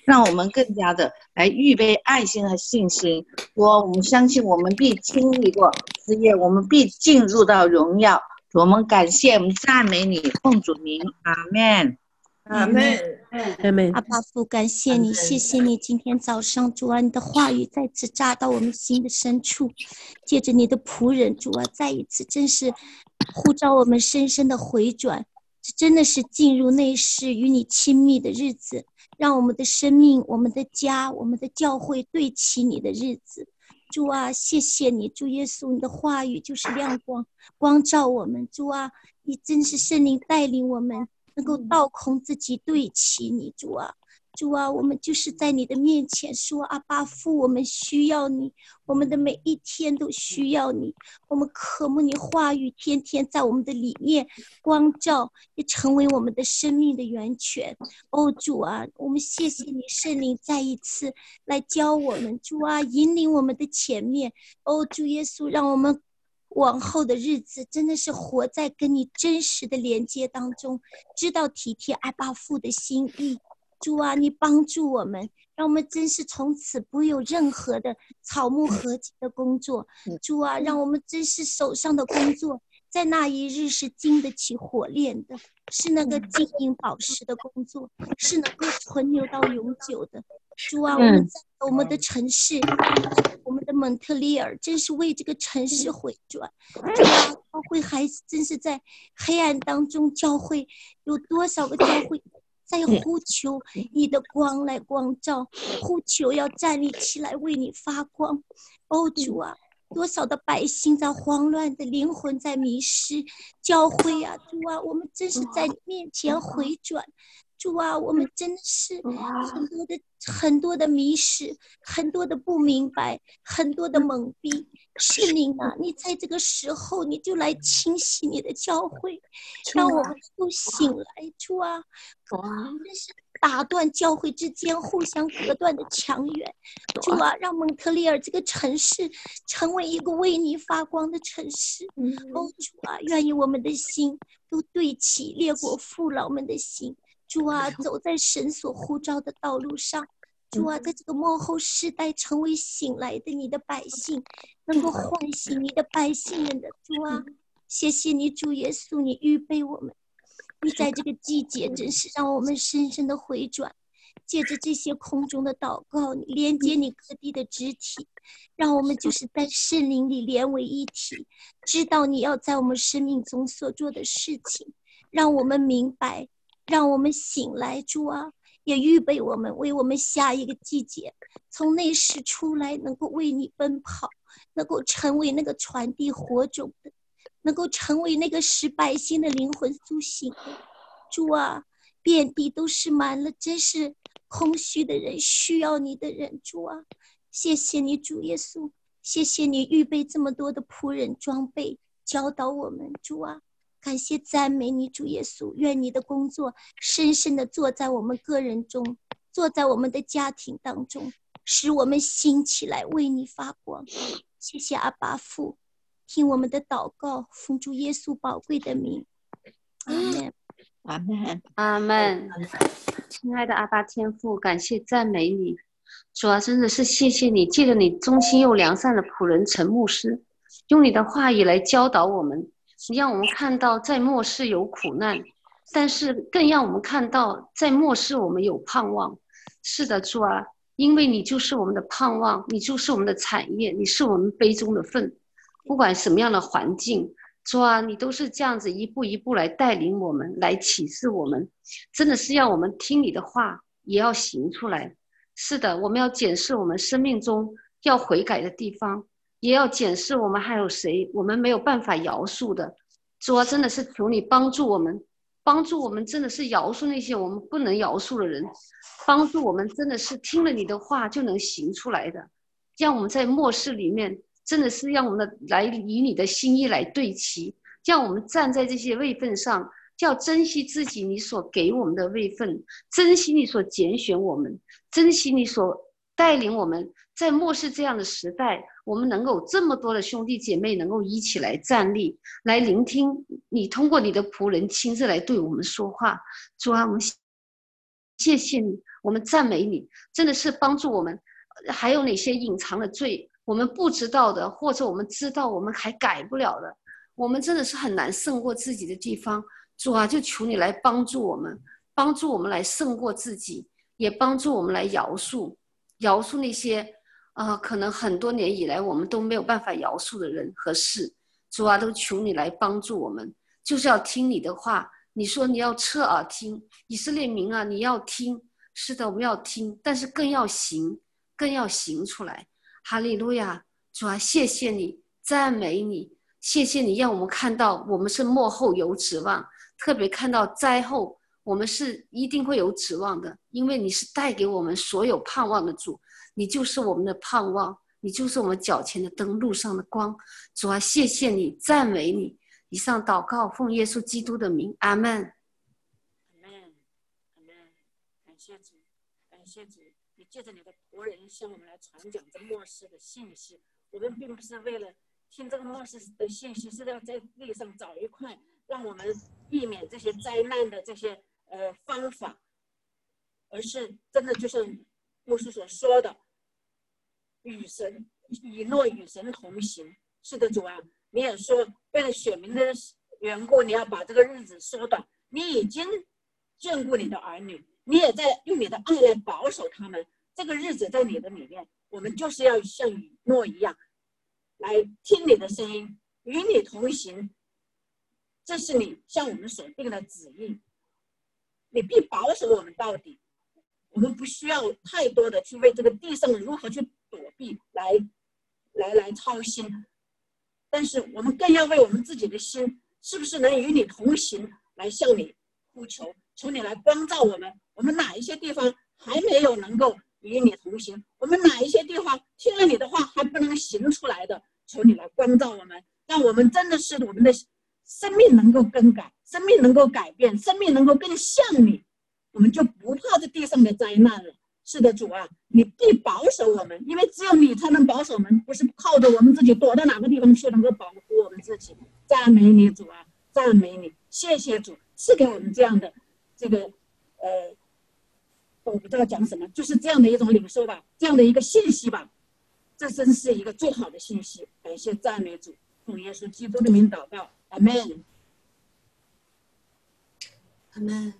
让我们更加的来预备爱心和信心。我们相信我们必经历过试验，我们必进入到荣耀。我们感谢，我们赞美你，奉主名，阿们。 阿们， 阿们。 阿爸父，感谢你，谢谢你，今天早上主啊，你的话语再次扎到我们心的深处，借着你的仆人主啊，再一次真是呼召我们深深的回转，这真的是进入内室与你亲密的日子，让我们的生命、我们的家、我们的教会对齐你的日子。主啊，谢谢你，主耶稣，你的话语就是亮光，光照我们。主啊，你真是圣灵带领我们，能够倒空自己，对齐你。主啊，主啊，我们就是在你的面前说，阿爸父，我们需要你，我们的每一天都需要你，我们渴慕你话语天天在我们的里面光照，也成为我们的生命的源泉。哦，主啊，我们谢谢你，圣灵再一次来教我们，主啊，引领我们的前面。哦，主耶稣，让我们往后的日子真的是活在跟你真实的连接当中，知道体贴阿爸父的心意。主啊，你帮助我们，让我们真是从此不有任何的草木合集的工作。主啊，让我们真是手上的工作在那一日是经得起火炼的，是那个金银宝石的工作，是能够存留到永久的。主啊，我们在我们的城市，我们的蒙特利尔，真是为这个城市回转。主啊，教会还真是在黑暗当中，教会有多少个教会在呼求你的光来光照，呼求要站立起来为你发光。哦，主啊，多少的百姓在慌乱的灵魂在迷失，教会啊，主啊，我们真是在你面前回转。主啊，我们真的是很多的迷失，很多的不明白，很多的懵逼。圣灵啊，你在这个时候你就来清洗你的教会，让我们都醒来。主啊，真是打断教会之间互相隔断的墙垣。主啊，让蒙特利尔这个城市成为一个为你发光的城市。哦，主啊，愿意我们的心都对齐列国父老们的心。主啊，走在神所呼召的道路上。主啊，在这个末后世代成为醒来的你的百姓，能够唤醒你的百姓们的。主啊，谢谢你，主耶稣，你预备我们，你在这个季节真是让我们深深的回转，借着这些空中的祷告，你连接你各地的肢体，让我们就是在圣灵里连为一体，知道你要在我们生命中所做的事情，让我们明白，让我们醒来。主啊，也预备我们为我们下一个季节从内室出来，能够为你奔跑，能够成为那个传递火种的，能够成为那个使百姓的灵魂苏醒的。主啊，遍地都是满了真是空虚的人，需要你的人。主啊，谢谢你，主耶稣，谢谢你预备这么多的仆人装备教导我们。主啊，感谢赞美你，主耶稣，愿你的工作深深的坐在我们个人中，坐在我们的家庭当中，使我们兴起来为你发光。谢谢阿爸父，听我们的祷告，奉主耶稣宝贵的名，阿们， 阿们， 阿们。亲爱的阿爸天父，感谢赞美你，主啊，真的是谢谢你，借着你忠心又良善的仆人陈牧师，用你的话语来教导我们，你让我们看到在末世有苦难，但是更让我们看到在末世我们有盼望。是的，主啊，因为你就是我们的盼望，你就是我们的产业，你是我们杯中的份。不管什么样的环境，主啊，你都是这样子一步一步来带领我们，来启示我们，真的是让我们听你的话也要行出来。是的，我们要检视我们生命中要悔改的地方，也要检视我们还有谁我们没有办法饶恕的。主啊，真的是求你帮助我们，帮助我们真的是饶恕那些我们不能饶恕的人，帮助我们真的是听了你的话就能行出来的，让我们在末世里面真的是让我们来以你的心意来对齐，让我们站在这些位分上，要珍惜自己你所给我们的位分，珍惜你所拣选我们，珍惜你所带领我们。在末世这样的时代，我们能够这么多的兄弟姐妹能够一起来站立，来聆听你通过你的仆人亲自来对我们说话。主啊，我们谢谢你， 我们赞美你，真的是帮助我们。还有哪些隐藏的罪，我们不知道的，或者我们知道我们还改不了的，我们真的是很难胜过自己的地方。主啊，就求你来帮助我们，帮助我们来胜过自己，也帮助我们来饶恕那些可能很多年以来我们都没有办法饶恕的人和事。主啊，都求你来帮助我们，就是要听你的话。你说你要侧耳听，以色列民啊，你要听。是的，我们要听，但是更要行出来。哈利路亚！主啊，谢谢你，赞美你，谢谢你让我们看到我们是末后有指望，特别看到灾后我们是一定会有指望的，因为你是带给我们所有盼望的主，你就是我们的盼望，你就是我们脚前的灯，路上的光。主啊，谢谢你，赞美你。以上祷告奉耶稣基督的名，阿们。 阿们，阿们，感谢主，感谢主，你借着你的仆人向我们来传讲这末世的信息。我们并不是为了听这个末世的信息，是要在地上找一块让我们避免这些灾难的这些方法，而是真的就像牧师所说的，以诺与神同行。是的，主啊，你也说为了选民的缘故，你要把这个日子缩短。你已经眷顾你的儿女，你也在用你的爱来保守他们。这个日子在你的里面，我们就是要像以诺一样，来听你的声音，与你同行。这是你向我们所定的旨意，你必保守我们到底。我们不需要太多的去为这个地上如何去躲避来操心，但是我们更要为我们自己的心是不是能与你同行来向你呼求，求你来光照我们。我们哪一些地方还没有能够与你同行，我们哪一些地方听了你的话还不能行出来的，求你来光照我们，让我们真的是我们的生命能够更改，生命能够改变，生命能够更像你，我们就不怕这地上的灾难了。是的，主啊，你必保守我们，因为只有你才能保守我们，不是靠着我们自己躲到哪个地方去能够保护我们自己。赞美你，主啊，赞美你，谢谢主赐给我们这样的这个我不知道讲什么，就是这样的一种领受吧，这样的一个信息吧，这真是一个最好的信息。感谢赞美主，奉耶稣基督的名祷告，阿们， 阿们。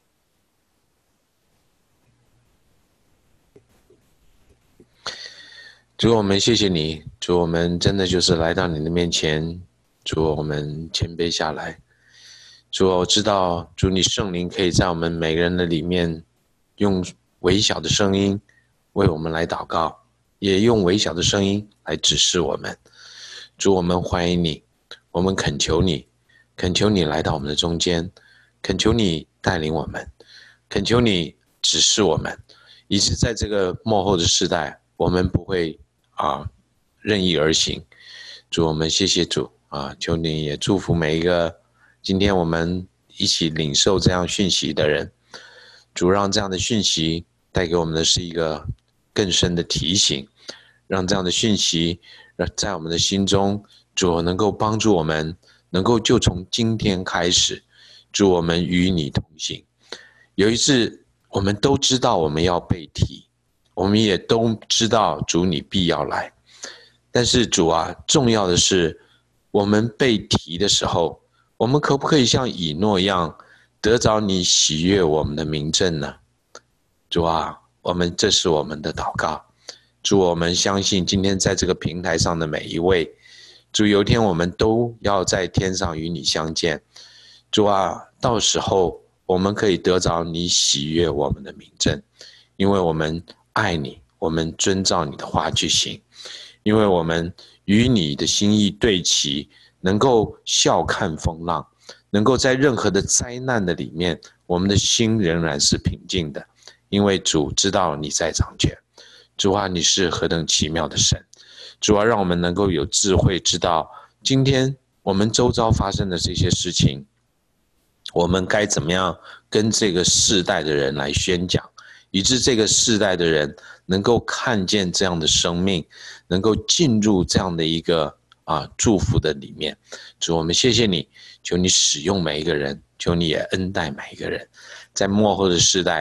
主，我们谢谢你，主，我们真的就是来到你的面前，主，我们谦卑下来。主，我知道，主，你圣灵可以在我们每个人的里面用微小的声音为我们来祷告，也用微小的声音来指示我们。主，我们欢迎你，我们恳求你，恳求你来到我们的中间，恳求你带领我们，恳求你指示我们，以致在这个末后的世代，我们不会任意而行。主，我们谢谢主求你也祝福每一个今天我们一起领受这样讯息的人。主，让这样的讯息带给我们的是一个更深的提醒，让这样的讯息在我们的心中，主能够帮助我们，能够就从今天开始，主，我们与你同行。有一次我们都知道我们要被提，我们也都知道主你必要来，但是主啊，重要的是我们被提的时候，我们可不可以像以诺一样得着你喜悦我们的明证呢？主啊，这是我们的祷告。主，我们相信今天在这个平台上的每一位，主，有一天我们都要在天上与你相见。主啊，到时候我们可以得着你喜悦我们的明证，因为我们爱你，我们遵照你的话去行，因为我们与你的心意对齐，能够笑看风浪，能够在任何的灾难的里面，我们的心仍然是平静的，因为主知道你在掌权。主啊，你是何等奇妙的神。主啊，让我们能够有智慧，知道今天我们周遭发生的这些事情，我们该怎么样跟这个世代的人来宣讲，以致这个世代的人能够看见这样的生命，能够进入这样的一个祝福的里面。主，我们谢谢你，求你使用每一个人，求你也恩待每一个人，在末后的世代，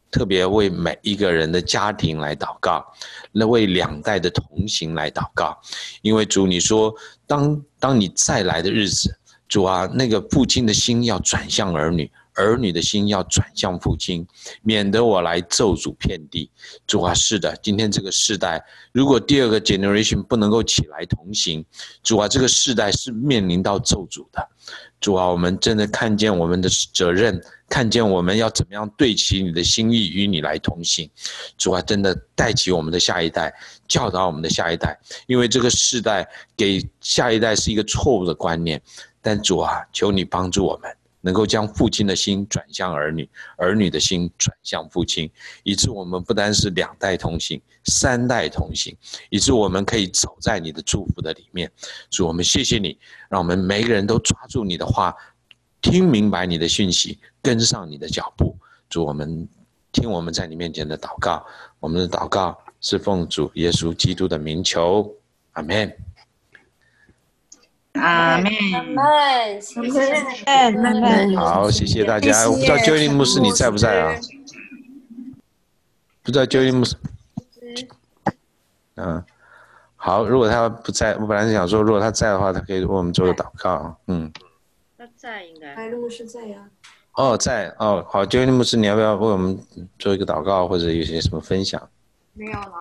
特别为每一个人的家庭来祷告，为两代的同行来祷告。因为主你说，当你再来的日子，主啊，那个父亲的心要转向儿女，儿女的心要转向父亲，免得我来咒诅遍地。主啊，是的，今天这个世代，如果第二个 generation 不能够起来同行，主啊，这个世代是面临到咒诅的。主啊，我们真的看见我们的责任，看见我们要怎么样对齐你的心意，与你来同行。主啊，真的带起我们的下一代，教导我们的下一代，因为这个世代给下一代是一个错误的观念。但主啊，求你帮助我们，能够将父亲的心转向儿女，儿女的心转向父亲，以致我们不单是两代同行，3代同行，以致我们可以走在你的祝福的里面。主，我们谢谢你，让我们每个人都抓住你的话，听明白你的讯息，跟上你的脚步。主，我们听我们在你面前的祷告，我们的祷告是奉主耶稣基督的名求，阿们。 阿门， 阿门， 好，谢谢大家。我不知道Joey牧师你在不在啊？不知道Joey牧师。好，如果他不在，我本来是想说，如果他在的话，他可以为我们做个祷告。 他在应该。 艾牧师在呀。 哦，在哦，好，Joey牧师，你要不要为我们做一个祷告，或者有些什么分享？ 没有了。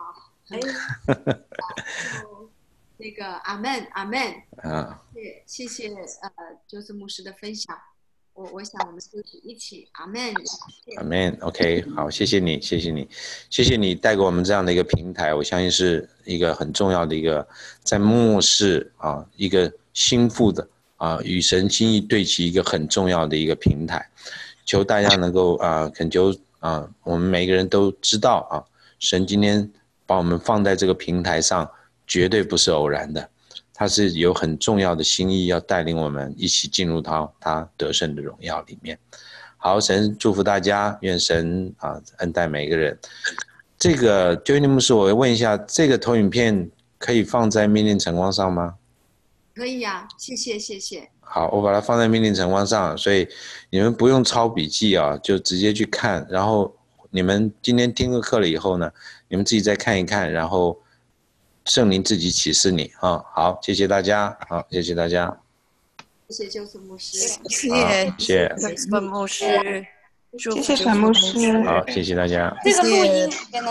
那个阿门阿门啊，谢谢就是牧师的分享，我想我们就是一起阿门阿门 OK 好，谢谢你谢谢你谢谢你带给我们这样的一个平台，我相信是一个很重要的一个在末世啊一个心腹的啊与神心意对齐一个很重要的一个平台，求大家能够恳求我们每个人都知道神今天把我们放在这个平台上绝对不是偶然的，他是有很重要的心意要带领我们一起进入到他得胜的荣耀里面。好，神祝福大家，愿神恩待每一个人。这个Joey牧师，我问一下，这个投影片可以放在命令晨光上吗？ 可以呀，谢谢谢谢。 好，我把它放在命令晨光上，所以你们不用抄笔记就直接去看，然后你们今天听个课了以后呢，你们自己再看一看，然后圣灵自己启示你好，谢谢大家，好，谢谢大家， 谢谢就是牧师， 谢谢本牧师， 谢谢沈牧师， 好，谢谢大家。 这个录音